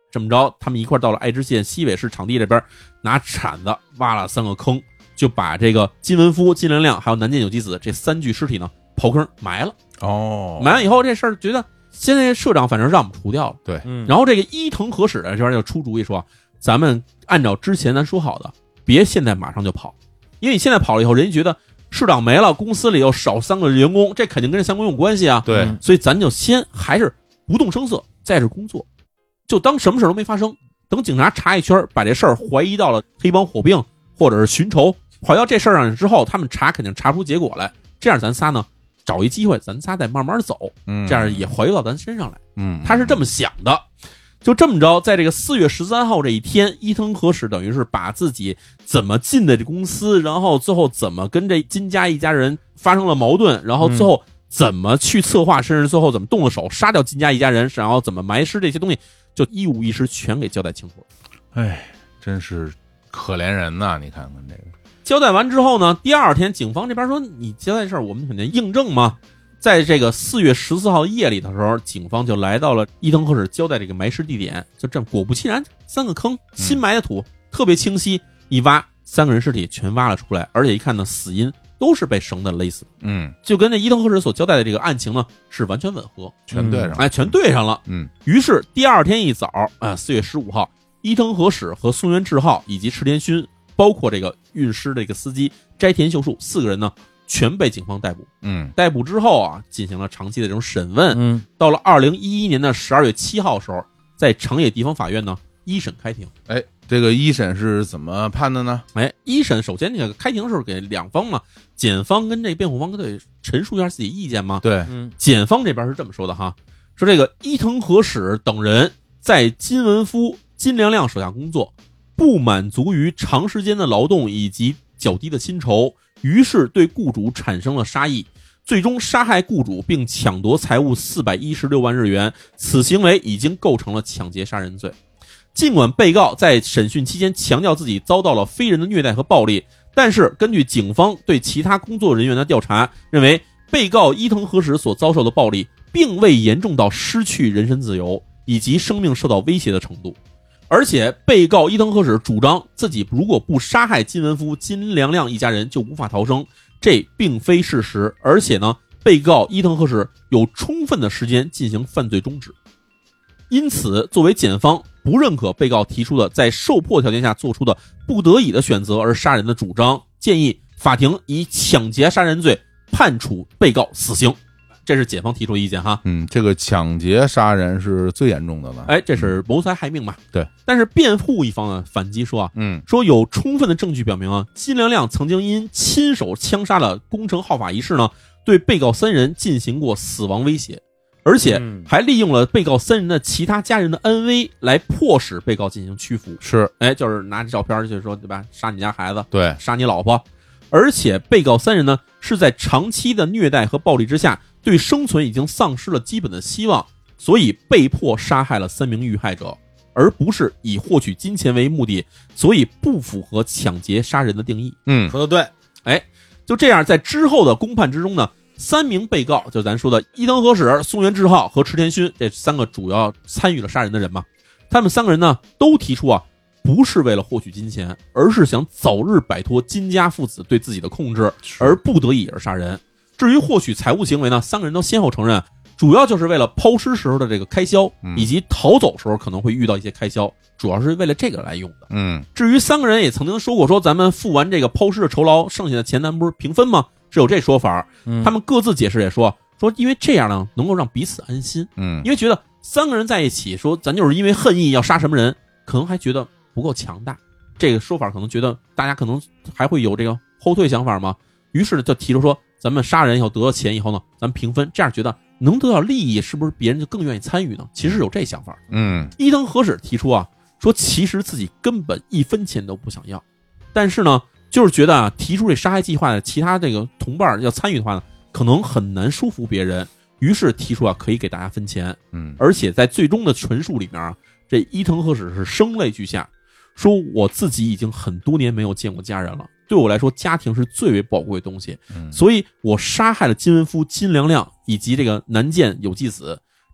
这么着，他们一块到了爱知县西尾市场地这边，拿铲子挖了三个坑，就把这个金文夫、金良亮还有南见有纪子这三具尸体呢刨坑埋了。 哦， 埋完以后，这事儿觉得现在社长反正让我们除掉了。 对， 嗯， 然后这个伊藤和史这边就出主意说，咱们按照之前咱说好的，别现在马上就跑，因为你现在跑了以后，人家觉得社长没了，公司里又少三个员工，这肯定跟这三公有关系啊。 对， 嗯所以咱就先还是不动声色，在这工作，就当什么事都没发生。等警察查一圈，把这事儿怀疑到了黑帮火并或者是寻仇，怀疑到这事儿上之后，他们查肯定查出结果来。这样咱仨呢，找一机会，咱仨再慢慢走， 嗯， 这样也怀疑到咱身上来。 嗯， 他是这么想的。就这么着，在这个四月十三号这一天，伊藤和史等于是把自己怎么进的这公司，然后最后怎么跟这金家一家人发生了矛盾，然后最后怎么去策划，甚至最后怎么动了手杀掉金家一家人，然后怎么埋尸这些东西，就一五一十全给交代清楚了。 哎，真是可怜人呐！你看看这个。 交代完之后呢，第二天警方这边说你交代事儿，我们肯定印证嘛。在这个四月十四号夜里的时候，警方就来到了伊藤和史交代这个埋尸地点，就这果不其然，三个坑，新埋的土，嗯、特别清晰，一挖三个人尸体全挖了出来，而且一看呢，死因都是被绳子勒死， 嗯， 就跟那伊藤和史所交代的这个案情呢是完全吻合， 全对上了， 哎，全对上了。 嗯， 于是第二天一早啊，四月十五号，伊藤和史和松原志浩以及池田勋，包括这个运尸的这个司机斋田秀树四个人呢，全被警方逮捕。 嗯， 逮捕之后啊，进行了长期的这种审问。 嗯， 到了二零一一年的十二月七号的时候，在长野地方法院呢一审开庭。 哎，这个一审是怎么判的呢？ 哎，一审首先这个开庭的时候给两方嘛，检方跟这辩护方得陈述一下自己意见嘛。 对， 嗯， 检方这边是这么说的哈，说这个伊藤和史等人在金文夫、金良亮手下工作，不满足于长时间的劳动以及较低的薪酬，于是对雇主产生了杀意，最终杀害雇主并抢夺财物四百一十六万日元，此行为已经构成了抢劫杀人罪。尽管被告在审讯期间强调自己遭到了非人的虐待和暴力，但是根据警方对其他工作人员的调查，认为被告伊藤和史所遭受的暴力并未严重到失去人身自由以及生命受到威胁的程度。而且被告伊藤和史主张自己如果不杀害金文夫、金良亮一家人就无法逃生，这并非事实。而且呢，被告伊藤和史有充分的时间进行犯罪终止。因此，作为检方不认可被告提出的在受迫条件下做出的不得已的选择而杀人的主张，建议法庭以抢劫杀人罪判处被告死刑。这是检方提出的意见哈。 嗯，这个抢劫杀人是最严重的了。 哎，这是谋财害命嘛。 对。 但是辩护一方呢反击说啊， 嗯， 说有充分的证据表明啊，金良亮曾经因亲手枪杀了宫城浩法一事呢，对被告三人进行过死亡威胁，而且还利用了被告三人的其他家人的安危来迫使被告进行屈服。是，哎，就是拿着照片就是说，对吧？杀你家孩子， 对， 杀你老婆。而且被告三人呢是在长期的虐待和暴力之下，对生存已经丧失了基本的希望，所以被迫杀害了三名遇害者，而不是以获取金钱为目的，所以不符合抢劫杀人的定义。 嗯， 说的对。 哎，就这样，在之后的公判之中呢，三名被告，就咱说的伊藤和史、松原志浩和池田勋这三个主要参与了杀人的人嘛，他们三个人呢都提出啊，不是为了获取金钱，而是想早日摆脱金家父子对自己的控制，而不得已而杀人。至于获取财物行为呢，三个人都先后承认，主要就是为了抛尸时候的这个开销，以及逃走时候可能会遇到一些开销，主要是为了这个来用的。 嗯， 至于三个人也曾经说过，说咱们付完这个抛尸的酬劳，剩下的钱咱不是平分吗？是有这说法。 嗯， 他们各自解释也说，说因为这样呢，能够让彼此安心。 嗯， 因为觉得三个人在一起，说咱就是因为恨意要杀什么人，可能还觉得不够强大。这个说法可能觉得大家可能还会有这个后退想法嘛，于是就提出说，咱们杀人以后得到钱以后呢，咱们平分，这样觉得能得到利益，是不是别人就更愿意参与呢？其实有这想法。 嗯， 伊藤和史提出啊，说其实自己根本一分钱都不想要，但是呢，就是觉得啊，提出这杀害计划的其他这个同伴要参与的话呢，可能很难说服别人，于是提出啊，可以给大家分钱。 嗯， 而且在最终的陈述里面啊，这伊藤和史是声泪俱下，说我自己已经很多年没有见过家人了，对我来说家庭是最为宝贵的东西， 嗯， 所以我杀害了金文夫、金良亮以及这个南见有纪子，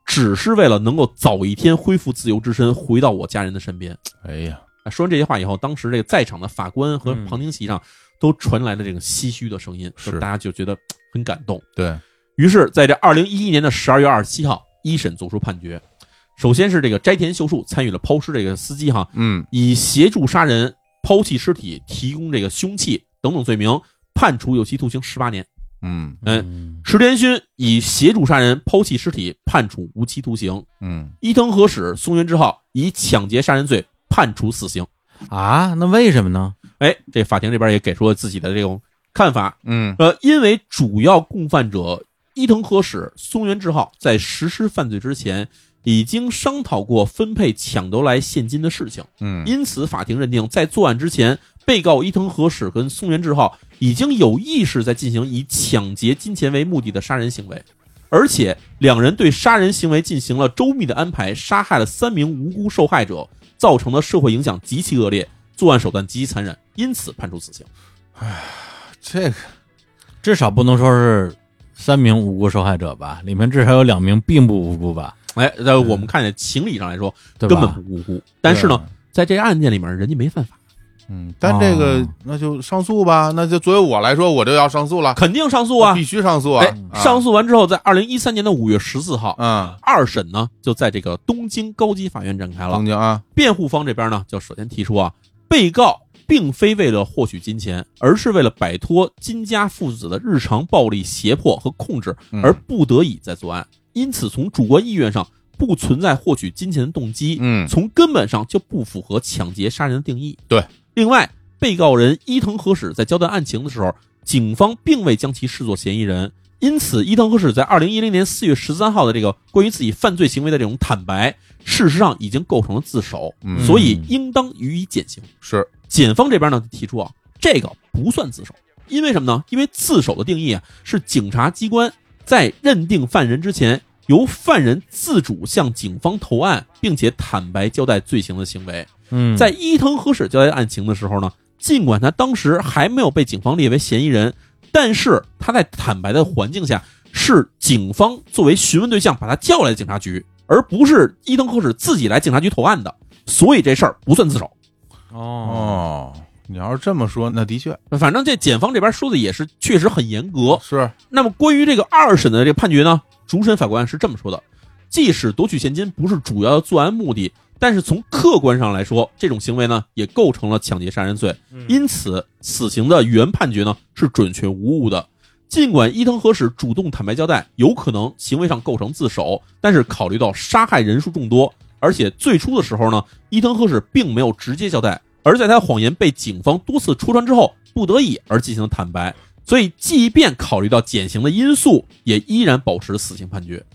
只是为了能够早一天恢复自由之身，回到我家人的身边。 哎呀， 说完这些话以后，当时这个在场的法官和旁听席上都传来了这个唏嘘的声音， 是大家就觉得很感动。 对于是，在这二零一一年的十二月二十七号，一审作出判决。首先是这个斋田秀树参与了抛尸这个司机哈， 嗯， 以协助杀人、抛弃尸体、提供这个凶器等等罪名，判处有期徒刑十八年。 嗯嗯，池田勋以协助杀人、抛弃尸体判处无期徒刑。 嗯， 伊藤和史、松原之浩以抢劫杀人罪判处死刑。 啊，那为什么呢？ 哎，这法庭这边也给出了自己的这种看法。 嗯， 呃，因为主要共犯者伊藤和史、松原之浩在实施犯罪之前已经商讨过分配抢得来现金的事情。 嗯， 因此法庭认定，在作案之前，被告伊藤和史跟松原之浩已经有意识在进行以抢劫金钱为目的的杀人行为，而且两人对杀人行为进行了周密的安排，杀害了三名无辜受害者，造成的社会影响极其恶劣，作案手段极其残忍，因此判处死刑。 哎，这个至少不能说是三名无辜受害者吧，里面至少有两名并不无辜吧？ 哎，在我们看见情理上来说， 对吧根本不无辜。但是呢，在这个案件里面，人家没犯法。 嗯，但这个、 哦、 那就上诉吧，那就作为我来说，我就要上诉了， 肯定上诉啊， 必须上诉啊！ 哎，上诉完之后，在二零一三年的五月十四号， 嗯， 二审呢就在这个东京高级法院展开了。 东京啊， 辩护方这边呢，就首先提出啊，被告并非为了获取金钱，而是为了摆脱金家父子的日常暴力胁迫和控制，而不得已在作案。嗯、因此，从主观意愿上不存在获取金钱的动机， 嗯， 从根本上就不符合抢劫杀人的定义。 对， 另外。被告人伊藤和史在交代案情的时候，警方并未将其视作嫌疑人，因此伊藤和史在二零一零年四月十三号的这个关于自己犯罪行为的这种坦白，事实上已经构成了自首， 嗯、 所以应当予以减刑。 是， 检方这边呢提出啊，这个不算自首，因为什么呢？因为自首的定义啊，是警察机关在认定犯人之前，由犯人自主向警方投案，并且坦白交代罪行的行为。 嗯， 在伊藤和史交代案情的时候呢，尽管他当时还没有被警方列为嫌疑人，但是他在坦白的环境下，是警方作为询问对象把他叫来警察局，而不是伊藤和史自己来警察局投案的，所以这事儿不算自首。 哦，你要是这么说，那的确， 反正这检方这边说的也是确实很严格。 是。 那么关于这个二审的这个判决呢，主审法官是这么说的：即使夺取现金不是主要的作案目的，但是从客观上来说，这种行为呢也构成了抢劫杀人罪，因此死刑的原判决呢是准确无误的。尽管伊藤和史主动坦白交代，有可能行为上构成自首，但是考虑到杀害人数众多，而且最初的时候呢，伊藤和史并没有直接交代，而在他谎言被警方多次戳穿之后，不得已而进行坦白，所以即便考虑到减刑的因素，也依然保持死刑判决。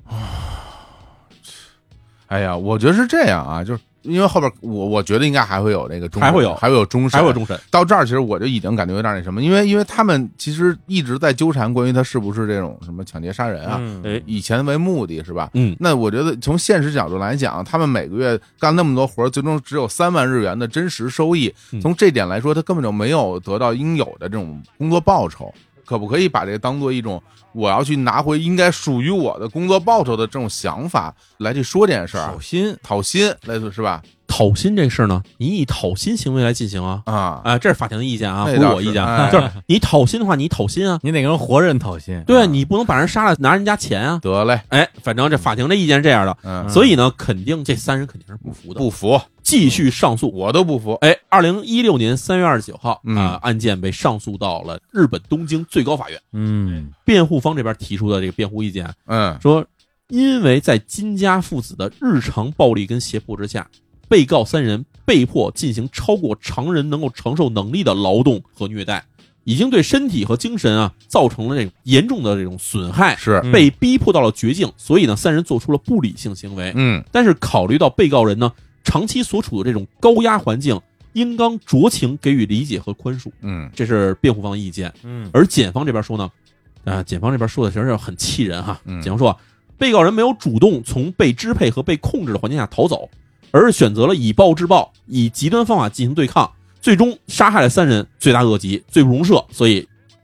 哎呀，我觉得是这样啊，就是因为后边我我觉得应该还会有那个终审， 还会有还会有终审， 还会有终审。 到这儿其实我就已经感觉有点那什么，因为因为他们其实一直在纠缠关于他是不是这种什么抢劫杀人啊， 嗯、 以钱为目的是吧？ 嗯， 那我觉得从现实角度来讲，他们每个月干那么多活，最终只有三万日元的真实收益，从这点来说，他根本就没有得到应有的这种工作报酬。可不可以把这个当做一种我要去拿回应该属于我的工作报酬的这种想法来去说这件事儿？ 讨薪， 讨薪，类似是吧？ 讨薪这事儿呢，你以讨薪行为来进行啊啊啊，这是法庭的意见啊，不是我意见， 哎、 就是你讨薪的话，你讨薪啊， 你得跟活人讨薪， 对啊，你不能把人杀了拿人家钱啊。 得嘞， 哎，反正这法庭的意见是这样的， 嗯， 所以呢，肯定这三人肯定是不服的， 不服， 继续上诉， 我都不服。 哎，二零一六年三月二十九号啊、 嗯呃，案件被上诉到了日本东京最高法院。 嗯， 辩护方这边提出的这个辩护意见， 嗯， 说因为在金家父子的日常暴力跟胁迫之下，被告三人被迫进行超过常人能够承受能力的劳动和虐待，已经对身体和精神啊造成了这种严重的这种损害， 是被逼迫到了绝境，所以呢，三人做出了不理性行为。 嗯， 但是考虑到被告人呢长期所处的这种高压环境，应当酌情给予理解和宽恕。 嗯， 这是辩护方的意见。 嗯， 而检方这边说呢，啊、呃，检方这边说的其实很气人哈。 嗯、 检方说，被告人没有主动从被支配和被控制的环境下逃走，而选择了以暴制暴，以极端方法进行对抗，最终杀害了三人，罪大恶极，罪不容赦，所以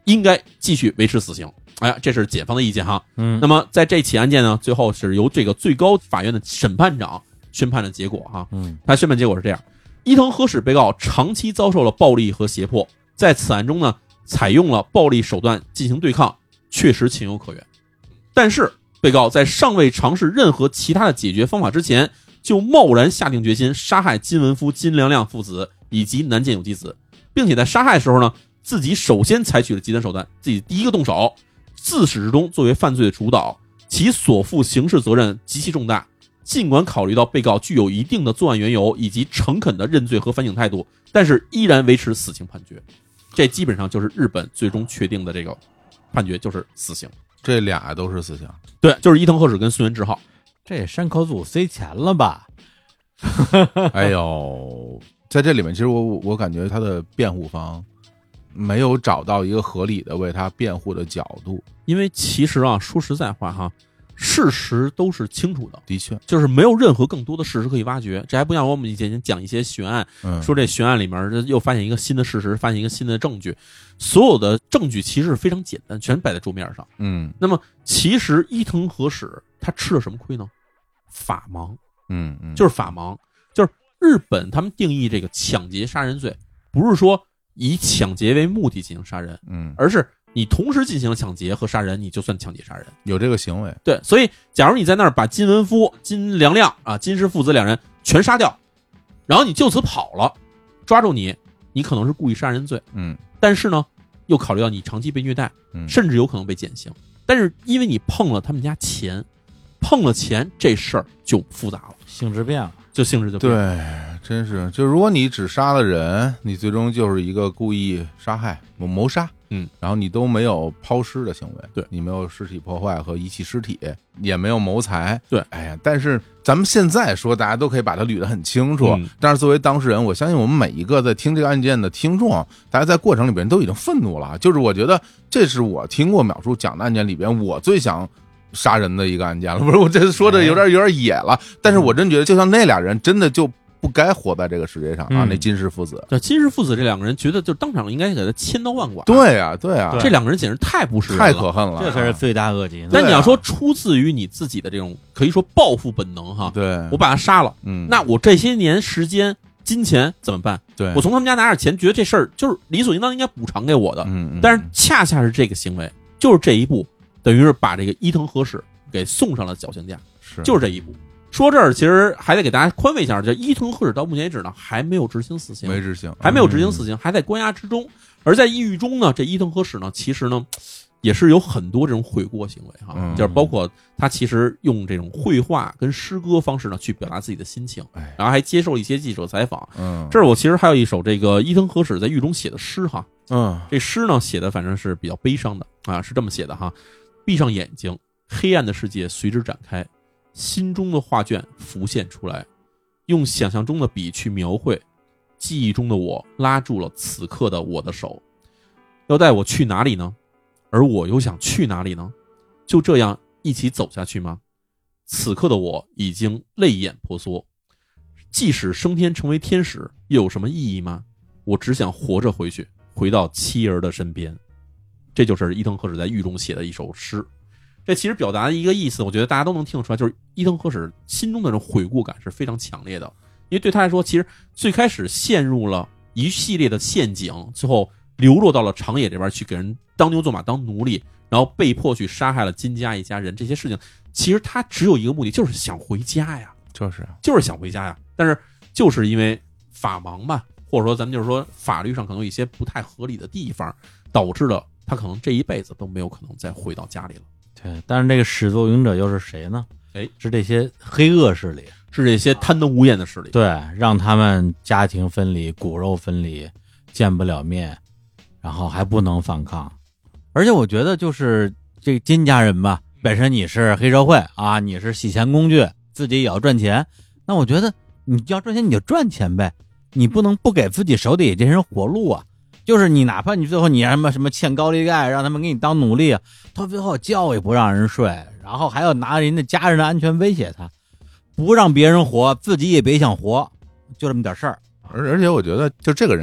应该继续维持死刑。哎呀，这是检方的意见哈。 嗯， 那么在这起案件呢，最后是由这个最高法院的审判长宣判的结果哈。 嗯， 他宣判结果是这样：伊藤和史被告长期遭受了暴力和胁迫，在此案中呢，采用了暴力手段进行对抗，确实情有可原。但是被告在尚未尝试任何其他的解决方法之前，就贸然下定决心杀害金文夫、金良亮父子以及南见有纪子，并且在杀害的时候呢，自己首先采取了极端手段，自己第一个动手，自始至终作为犯罪的主导，其所负刑事责任极其重大。尽管考虑到被告具有一定的作案缘由以及诚恳的认罪和反省态度，但是依然维持死刑判决。这基本上就是日本最终确定的这个判决，就是死刑。 这俩都是死刑。 对，就是伊藤和史跟孙元志浩。 这山口组塞钱了吧？ 哎呦，在这里面，其实我我感觉他的辩护方没有找到一个合理的为他辩护的角度。 因为其实啊，说实在话哈，事实都是清楚的， 的确， 就是没有任何更多的事实可以挖掘。这还不像我们以前讲一些悬案， 嗯， 说这悬案里面又发现一个新的事实，发现一个新的证据，所有的证据其实是非常简单，全摆在桌面上。 嗯， 那么其实伊藤和史他吃了什么亏呢？法盲。 嗯嗯， 就是法盲，就是日本他们定义这个抢劫杀人罪，不是说以抢劫为目的进行杀人， 嗯， 而是你同时进行了抢劫和杀人，你就算抢劫杀人， 有这个行为。 对，所以假如你在那儿把金文夫、金良亮啊、金氏父子两人全杀掉，然后你就此跑了，抓住你，你可能是故意杀人罪， 嗯， 但是呢，又考虑到你长期被虐待， 嗯， 甚至有可能被减刑，但是因为你碰了他们家钱。碰了钱这事儿就复杂了， 性质变了， 就性质就变了。 对，真是，就如果你只杀了人，你最终就是一个故意杀害、谋杀， 嗯， 然后你都没有抛尸的行为， 对， 你没有尸体破坏和遗弃尸体，也没有谋财， 对， 哎呀，但是咱们现在说，大家都可以把它捋得很清楚， 嗯， 但是作为当事人，我相信我们每一个在听这个案件的听众，大家在过程里边都已经愤怒了，就是我觉得这是我听过淼叔讲的案件里边，我最想杀人的一个案件了，不是我这说的有点有点野了，但是我真觉得，就像那俩人真的就不该活在这个世界上啊！ 嗯、 那金氏父子， 对金氏父子这两个人，觉得就当场应该给他千刀万剐。 对呀、啊，对呀、啊， 这两个人简直太不是人了， 太可恨了， 这才是罪大恶极。 但你要说出自于你自己的这种可以说报复本能哈， 对， 我把他杀了， 嗯， 那我这些年时间、金钱怎么办？ 对， 我从他们家拿点钱，觉得这事儿就是理所应当应该补偿给我的， 嗯，嗯但是恰恰是这个行为，就是这一步，等于是把这个伊藤和史给送上了绞刑架， 是就是这一步。说这儿其实还得给大家宽慰一下，这伊藤和史到目前为止呢还没有执行死刑， 没执行， 还没有执行死刑，嗯、还在关押之中。而在抑郁中呢，这伊藤和史呢，其实呢也是有很多这种悔过行为哈， 嗯、 就是包括他其实用这种绘画跟诗歌方式呢去表达自己的心情，然后还接受一些记者采访。 嗯， 这儿我其实还有一首这个伊藤和史在狱中写的诗哈， 嗯， 这诗呢写的反正是比较悲伤的啊，是这么写的哈：闭上眼睛，黑暗的世界随之展开。心中的画卷浮现出来，用想象中的笔去描绘，记忆中的我拉住了此刻的我的手，要带我去哪里呢？而我又想去哪里呢？就这样一起走下去吗？此刻的我已经泪眼婆娑，即使升天成为天使，又有什么意义吗？我只想活着回去，回到妻儿的身边。这就是伊藤和史在狱中写的一首诗。这其实表达的一个意思，我觉得大家都能听得出来，就是伊藤和史心中的这种悔过感是非常强烈的。因为对他来说，其实最开始陷入了一系列的陷阱，最后流落到了长野这边去给人当牛做马当奴隶，然后被迫去杀害了金家一家人，这些事情其实他只有一个目的，就是想回家呀， 就是就是想回家呀。但是就是因为法盲吧，或者说咱们就是说法律上可能有一些不太合理的地方，导致了他可能这一辈子都没有可能再回到家里了。 对，但是这个始作俑者又是谁呢？ 哎， 是这些黑恶势力， 是这些贪得无厌的势力。 对，让他们家庭分离、骨肉分离，见不了面，然后还不能反抗。而且我觉得，就是这个金家人吧，本身你是黑社会啊，你是洗钱工具，自己也要赚钱。那我觉得你要赚钱你就赚钱呗，你不能不给自己手底下这些人活路啊。就是你哪怕你最后你什么什么欠高利贷，让他们给你当奴隶，到最后觉也不让人睡，然后还要拿人家家人的安全威胁他，不让别人活，自己也别想活，就这么点事儿。 而而且我觉得，就这个人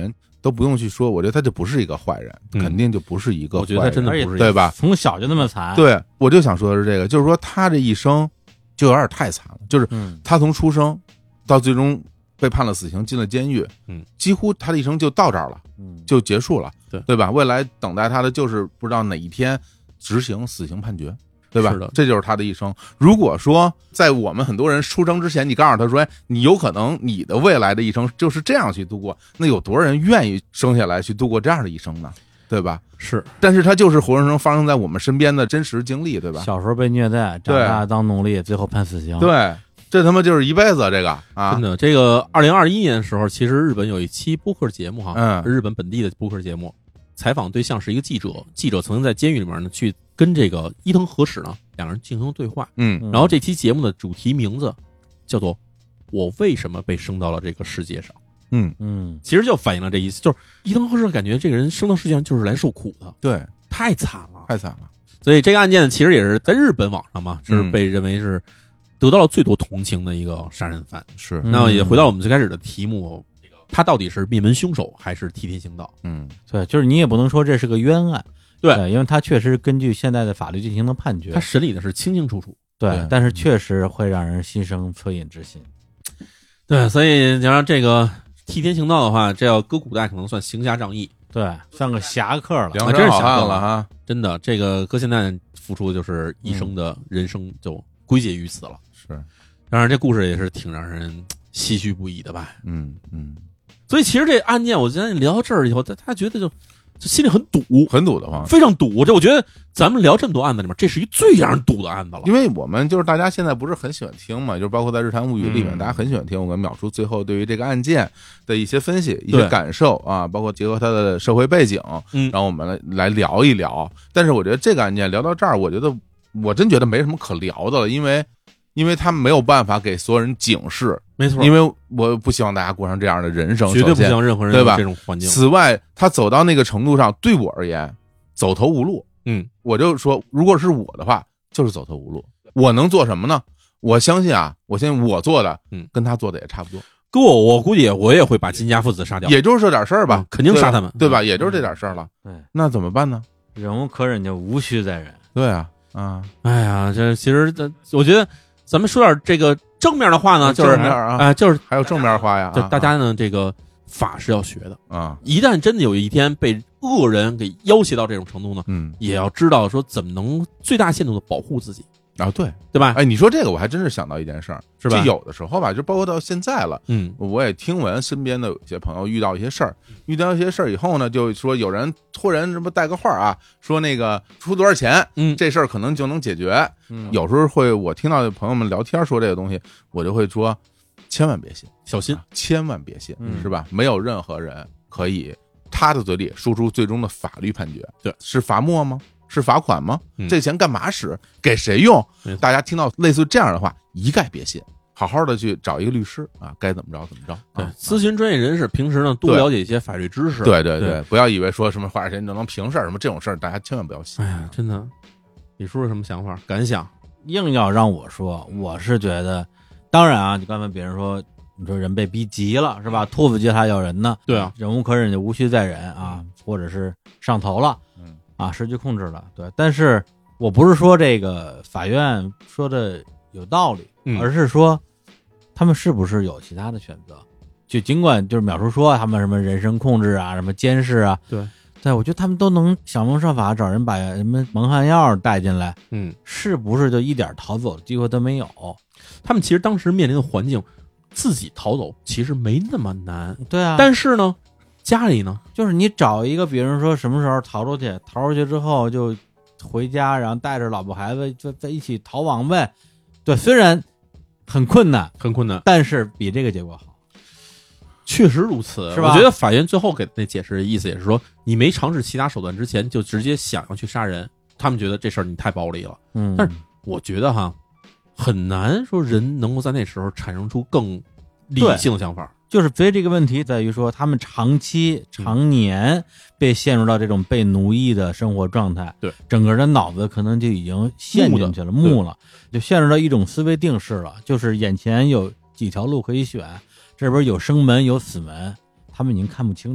都不用去说，我觉得他就不是一个坏人， 嗯肯定就不是一个坏人。 我觉得他真的不是一个， 对吧？ 从小就那么惨， 对，我就想说的是这个，就是说他这一生就有点太惨了，就是嗯他从出生到最终被判了死刑，进了监狱， 嗯， 几乎他的一生就到这儿了， 嗯， 就结束了， 对对吧？未来等待他的就是不知道哪一天执行死刑判决。对吧？ 是的， 这就是他的一生。如果说在我们很多人出生之前，你告诉他说，哎，你有可能你的未来的一生就是这样去度过，那有多少人愿意生下来去度过这样的一生呢？对吧？ 是， 但是他就是活生生发生在我们身边的真实经历，对吧？ 小时候被虐待，长大当奴隶，最后判死刑。 对，这他妈就是一辈子这个啊！ 真的。这个二零二一年的时候，其实日本有一期播客节目哈， 嗯日本本地的播客节目，采访对象是一个记者，记者曾经在监狱里面呢去跟这个伊藤和史呢两个人进行对话， 嗯然后这期节目的主题名字叫做“我为什么被生到了这个世界上”。 嗯嗯， 其实就反映了这意思，就是伊藤和史感觉这个人生到世界上就是来受苦的， 对， 太惨了， 太惨了。 所以这个案件其实也是在日本网上嘛，是嗯被认为是得到了最多同情的一个杀人犯。 是， 嗯那也回到我们最开始的题目，他到底是灭门凶手还是替天行道？ 嗯， 对，就是你也不能说这是个冤案， 对因为他确实根据现在的法律进行的判决他，审理的是清清楚楚。 对对， 但是确实会让人心生恻隐之心。 对，所以你要这个替天行道的话，这要搁古代可能算行侠仗义， 对，算个侠客了。 梁山好汉了哈。 真的，这个搁现在付出就是一生的人生就归结于此了。 是， 当然，这故事也是挺让人唏嘘不已的吧。 嗯嗯， 所以其实这案件，我今天聊到这儿以后，他他觉得就就心里很堵， 很堵得慌。 非常堵。这我觉得咱们聊这么多案子里面，这是一最让人堵的案子了。 因为我们就是大家现在不是很喜欢听嘛，就是包括在《日谈物语》里面， 嗯大家很喜欢听我们淼叔最后对于这个案件的一些分析、一些对感受啊，包括结合他的社会背景， 嗯然后我们来来聊一聊。但是我觉得这个案件聊到这儿，我觉得我真觉得没什么可聊的了，因为因为他没有办法给所有人警示， 没错， 因为我不希望大家过上这样的人生， 绝对不首先希望任何人对吧有这种环境。 此外，他走到那个程度上，对我而言走投无路。 嗯， 我就说，如果是我的话，就是走投无路。我能做什么呢？我相信啊，我相信我做的， 嗯， 跟他做的也差不多， 搁我，我估计我也会把金家父子杀掉， 也就是这点事儿吧嗯，肯定杀他们对吧？对吧？也就是这点事儿了。 对， 那怎么办呢？ 忍无可忍就无需再忍。 对啊，啊， 哎呀，这其实这，我觉得咱们说点这个正面的话呢，就是正面啊哎就是还有正面话呀， 就啊大家呢，这个法是要学的。 啊， 一旦真的有一天被恶人给要挟到这种程度呢， 嗯也要知道说怎么能最大限度的保护自己， 啊，对， 对吧？ 哎，你说这个我还真是想到一件事儿， 是吧就有的时候吧，就包括到现在了。 嗯我也听闻身边的有些朋友遇到一些事儿，遇到一些事儿以后呢，就说有人突然什么带个话啊，说那个出多少钱， 嗯， 这事儿可能就能解决。 嗯有时候会我听到朋友们聊天说这个东西，我就会说，千万别信， 小心。 啊千万别信， 嗯是吧？没有任何人可以他的嘴里说出最终的法律判决。 对， 是罚没吗？是罚款吗？ 嗯这钱干嘛使？给谁用没错？ 大家听到类似这样的话，一概别信。好好的去找一个律师啊，该怎么着怎么着。 对啊， 咨询专业人士，平时呢多对了解一些法律知识。对对对对，不要以为说什么花点钱就能平事儿，什么这种事儿，大家千万不要信。 哎呀，真的，李叔有什么想法感想？ 硬要让我说，我是觉得，当然啊，你刚才别人说，你说人被逼急了是吧？兔子急它咬人呢， 对啊， 忍无可忍就无需再忍啊，或者是上头了， 嗯啊，失去控制了，对。但是我不是说这个法院说的有道理， 嗯而是说他们是不是有其他的选择？就尽管就是淼叔说他们什么人身控制啊，什么监视啊， 对， 对，我觉得他们都能想方设法找人把什么蒙汗药带进来， 嗯， 是不是就一点逃走的机会都没有？ 他们其实当时面临的环境，自己逃走其实没那么难， 对啊， 但是呢，家里呢， 就是你找一个，比如说什么时候逃出去，逃出去之后就回家，然后带着老婆孩子就在一起逃亡呗。对，虽然很困难， 很困难， 但是比这个结果好。 确实如此， 是吧我觉得法院最后给那解释的意思也是说，你没尝试其他手段之前就直接想要去杀人，他们觉得这事儿你太暴力了。 嗯， 但是我觉得哈，很难说人能够在那时候产生出更理性的想法。 就是所以这个问题在于说，他们长期、常年被陷入到这种被奴役的生活状态， 对， 整个人脑子可能就已经陷进去了，木了，就陷入到一种思维定式了，就是眼前有几条路可以选，这边有生门有死门，他们已经看不清楚了。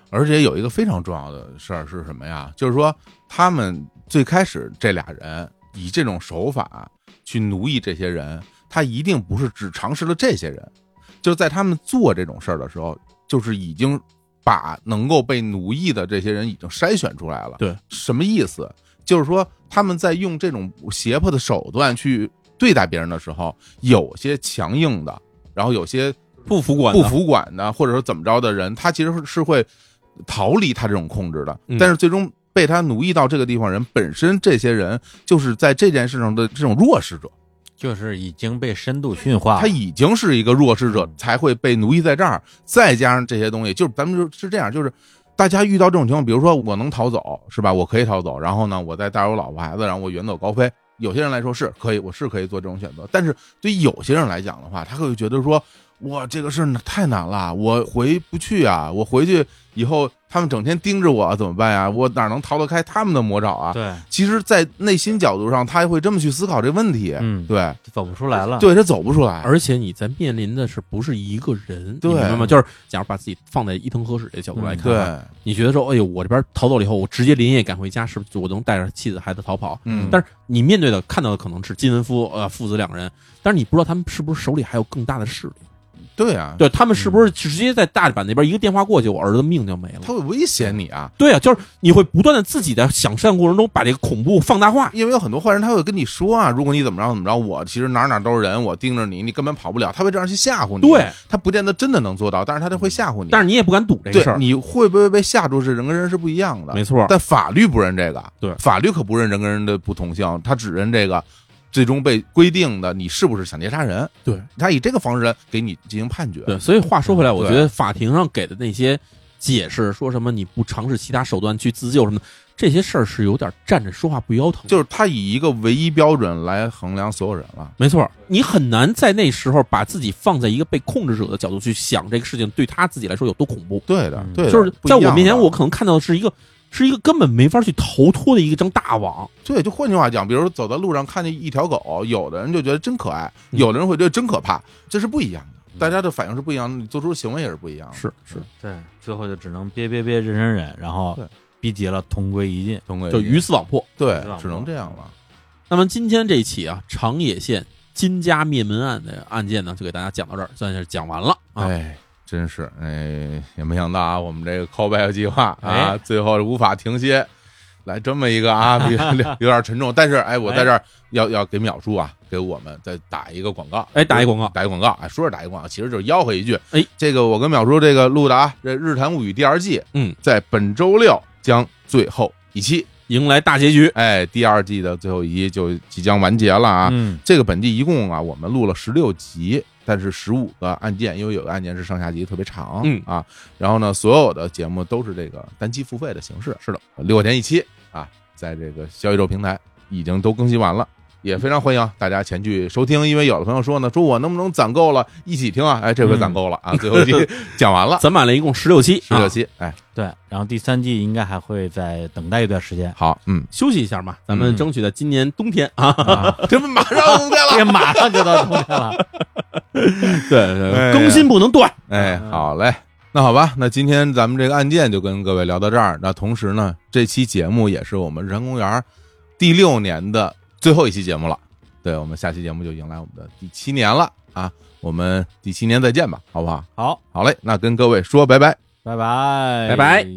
而且有一个非常重要的事儿是什么呀？就是说他们最开始这俩人以这种手法去奴役这些人，他一定不是只尝试了这些人，就是在他们做这种事儿的时候，就是已经把能够被奴役的这些人已经筛选出来了。 对， 什么意思？就是说他们在用这种胁迫的手段去对待别人的时候，有些强硬的，然后有些不服管不服管的，或者说怎么着的人，他其实是会逃离他这种控制的。 嗯、 但是最终被他奴役到这个地方，人本身这些人就是在这件事上的这种弱势者， 就是已经被深度驯化了， 他已经是一个弱势者，才会被奴役在这儿。再加上这些东西，就是咱们就是这样，就是大家遇到这种情况，比如说我能逃走，是吧？我可以逃走，然后呢，我再带着我老婆孩子，然后我远走高飞。有些人来说是可以，我是可以做这种选择，但是对于有些人来讲的话，他会觉得说，哇，这个事太难了，我回不去啊，我回去以后他们整天盯着我怎么办呀？我哪能逃得开他们的魔爪啊？ 对， 其实，在内心角度上，他会这么去思考这个问题。 嗯， 对， 走不出来了。 对，他走不出来， 而且你在面临的是不是一个人？ 对， 你明白吗？就是假如把自己放在伊藤和史这角度来看， 对， 你觉得说，哎呦，我这边逃走了以后，我直接连夜赶回家，是不是我能带着妻子孩子逃跑？ 嗯， 但是你面对的看到的可能是金文夫呃父子两人，但是你不知道他们是不是手里还有更大的势力。 对啊， 对他们是不是直接在大阪那边一个电话过去，我儿子命就没了？ 他会威胁你啊！ 对啊，就是你会不断的自己在想象过程中把这个恐怖放大化， 因为有很多坏人他会跟你说啊，如果你怎么着怎么着，我其实哪哪都是人，我盯着你，你根本跑不了，他会这样去吓唬你。 对， 他不见得真的能做到，但是他就会吓唬你。 但是你也不敢赌这个事儿， 你会不会被吓住？是人跟人是不一样的， 没错。 但法律不认这个， 对， 法律可不认人跟人的不同性，他只认这个。最终被规定的你是不是抢劫杀人？ 对， 他以这个方式来给你进行判决。 对，所以话说回来，我觉得法庭上给的那些解释，说什么你不尝试其他手段去自救什么的，这些事儿是有点站着说话不腰疼。 就是他以一个唯一标准来衡量所有人了。 没错，你很难在那时候把自己放在一个被控制者的角度去想这个事情对他自己来说有多恐怖。 对的，对的， 就是在我面前，我可能看到的是一个。是一个根本没法去逃脱的一张大网。 对，就换句话讲，比如说走在路上看见一条狗，有的人就觉得真可爱，有的人会觉得真可怕，这是不一样的，大家的反应是不一样的，你做出的行为也是不一样的。 是是， 对，最后就只能憋憋憋忍忍忍，然后逼急了同归于尽， 同归就鱼死网破。 对，只能这样了。 那么今天这一起啊，长野县金家灭门案的案件呢，就给大家讲到这儿，算是讲完了。啊、 哎。真是哎，也没想到啊，我们这个 callback 计划啊，哎、最后无法停歇，来这么一个啊，有点沉重。但是哎，我在这儿要、哎、要给淼叔啊，给我们再打一个广告， 哎，打一广告， 打一广告，哎，说是打一广告，其实就是吆喝一句， 哎， 这个我跟淼叔这个录的啊，这《日谈物语》第二季， 嗯， 在本周六将最后一期。 迎来大结局， 哎，第二季的最后一集就即将完结了啊！ 嗯， 这个本季一共啊，我们录了十六集，但是十五个案件，因为有个案件是上下集特别长， 嗯啊，然后呢，所有的节目都是这个单期付费的形式， 是的， 六块钱一期啊，在这个小宇宙平台已经都更新完了。也非常欢迎大家前去收听，因为有的朋友说呢，说我能不能攒够了一起听啊？哎，这回攒够了啊！ 嗯、 最后一集讲完了， 攒满了一共十六期， 十六期，哎， 对，然后第三季应该还会再等待一段时间。 好，嗯， 休息一下嘛，咱们争取在今年冬天啊， 啊这不马上冬天了， 这马上就到冬天了， 对对，哎、更新不能断。 哎，好嘞。那好吧，那今天咱们这个案件就跟各位聊到这儿。那同时呢，这期节目也是我们日坛公园第六年的最后一期节目了。对，我们下期节目就迎来我们的第七年了啊！我们第七年再见吧，好不好？ 好， 好嘞，那跟各位说拜拜， 拜拜， 拜拜。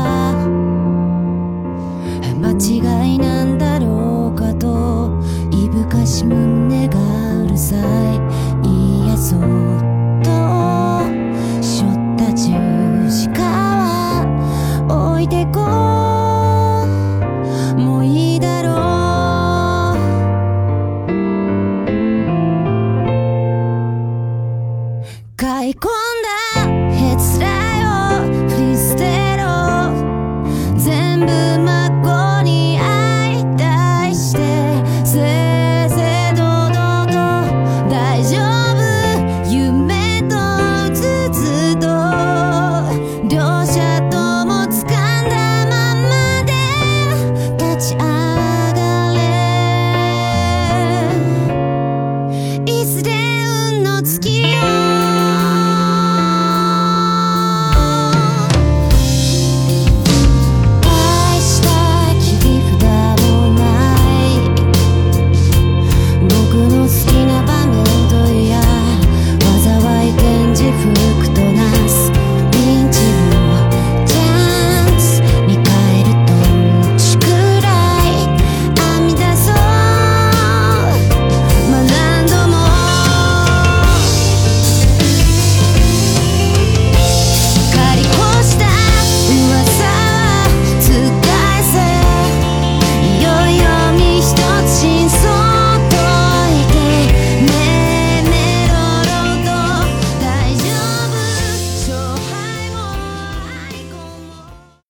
間違いなんだろうかといぶし胸がうるさいいやそっと背負った十字架は置いてこ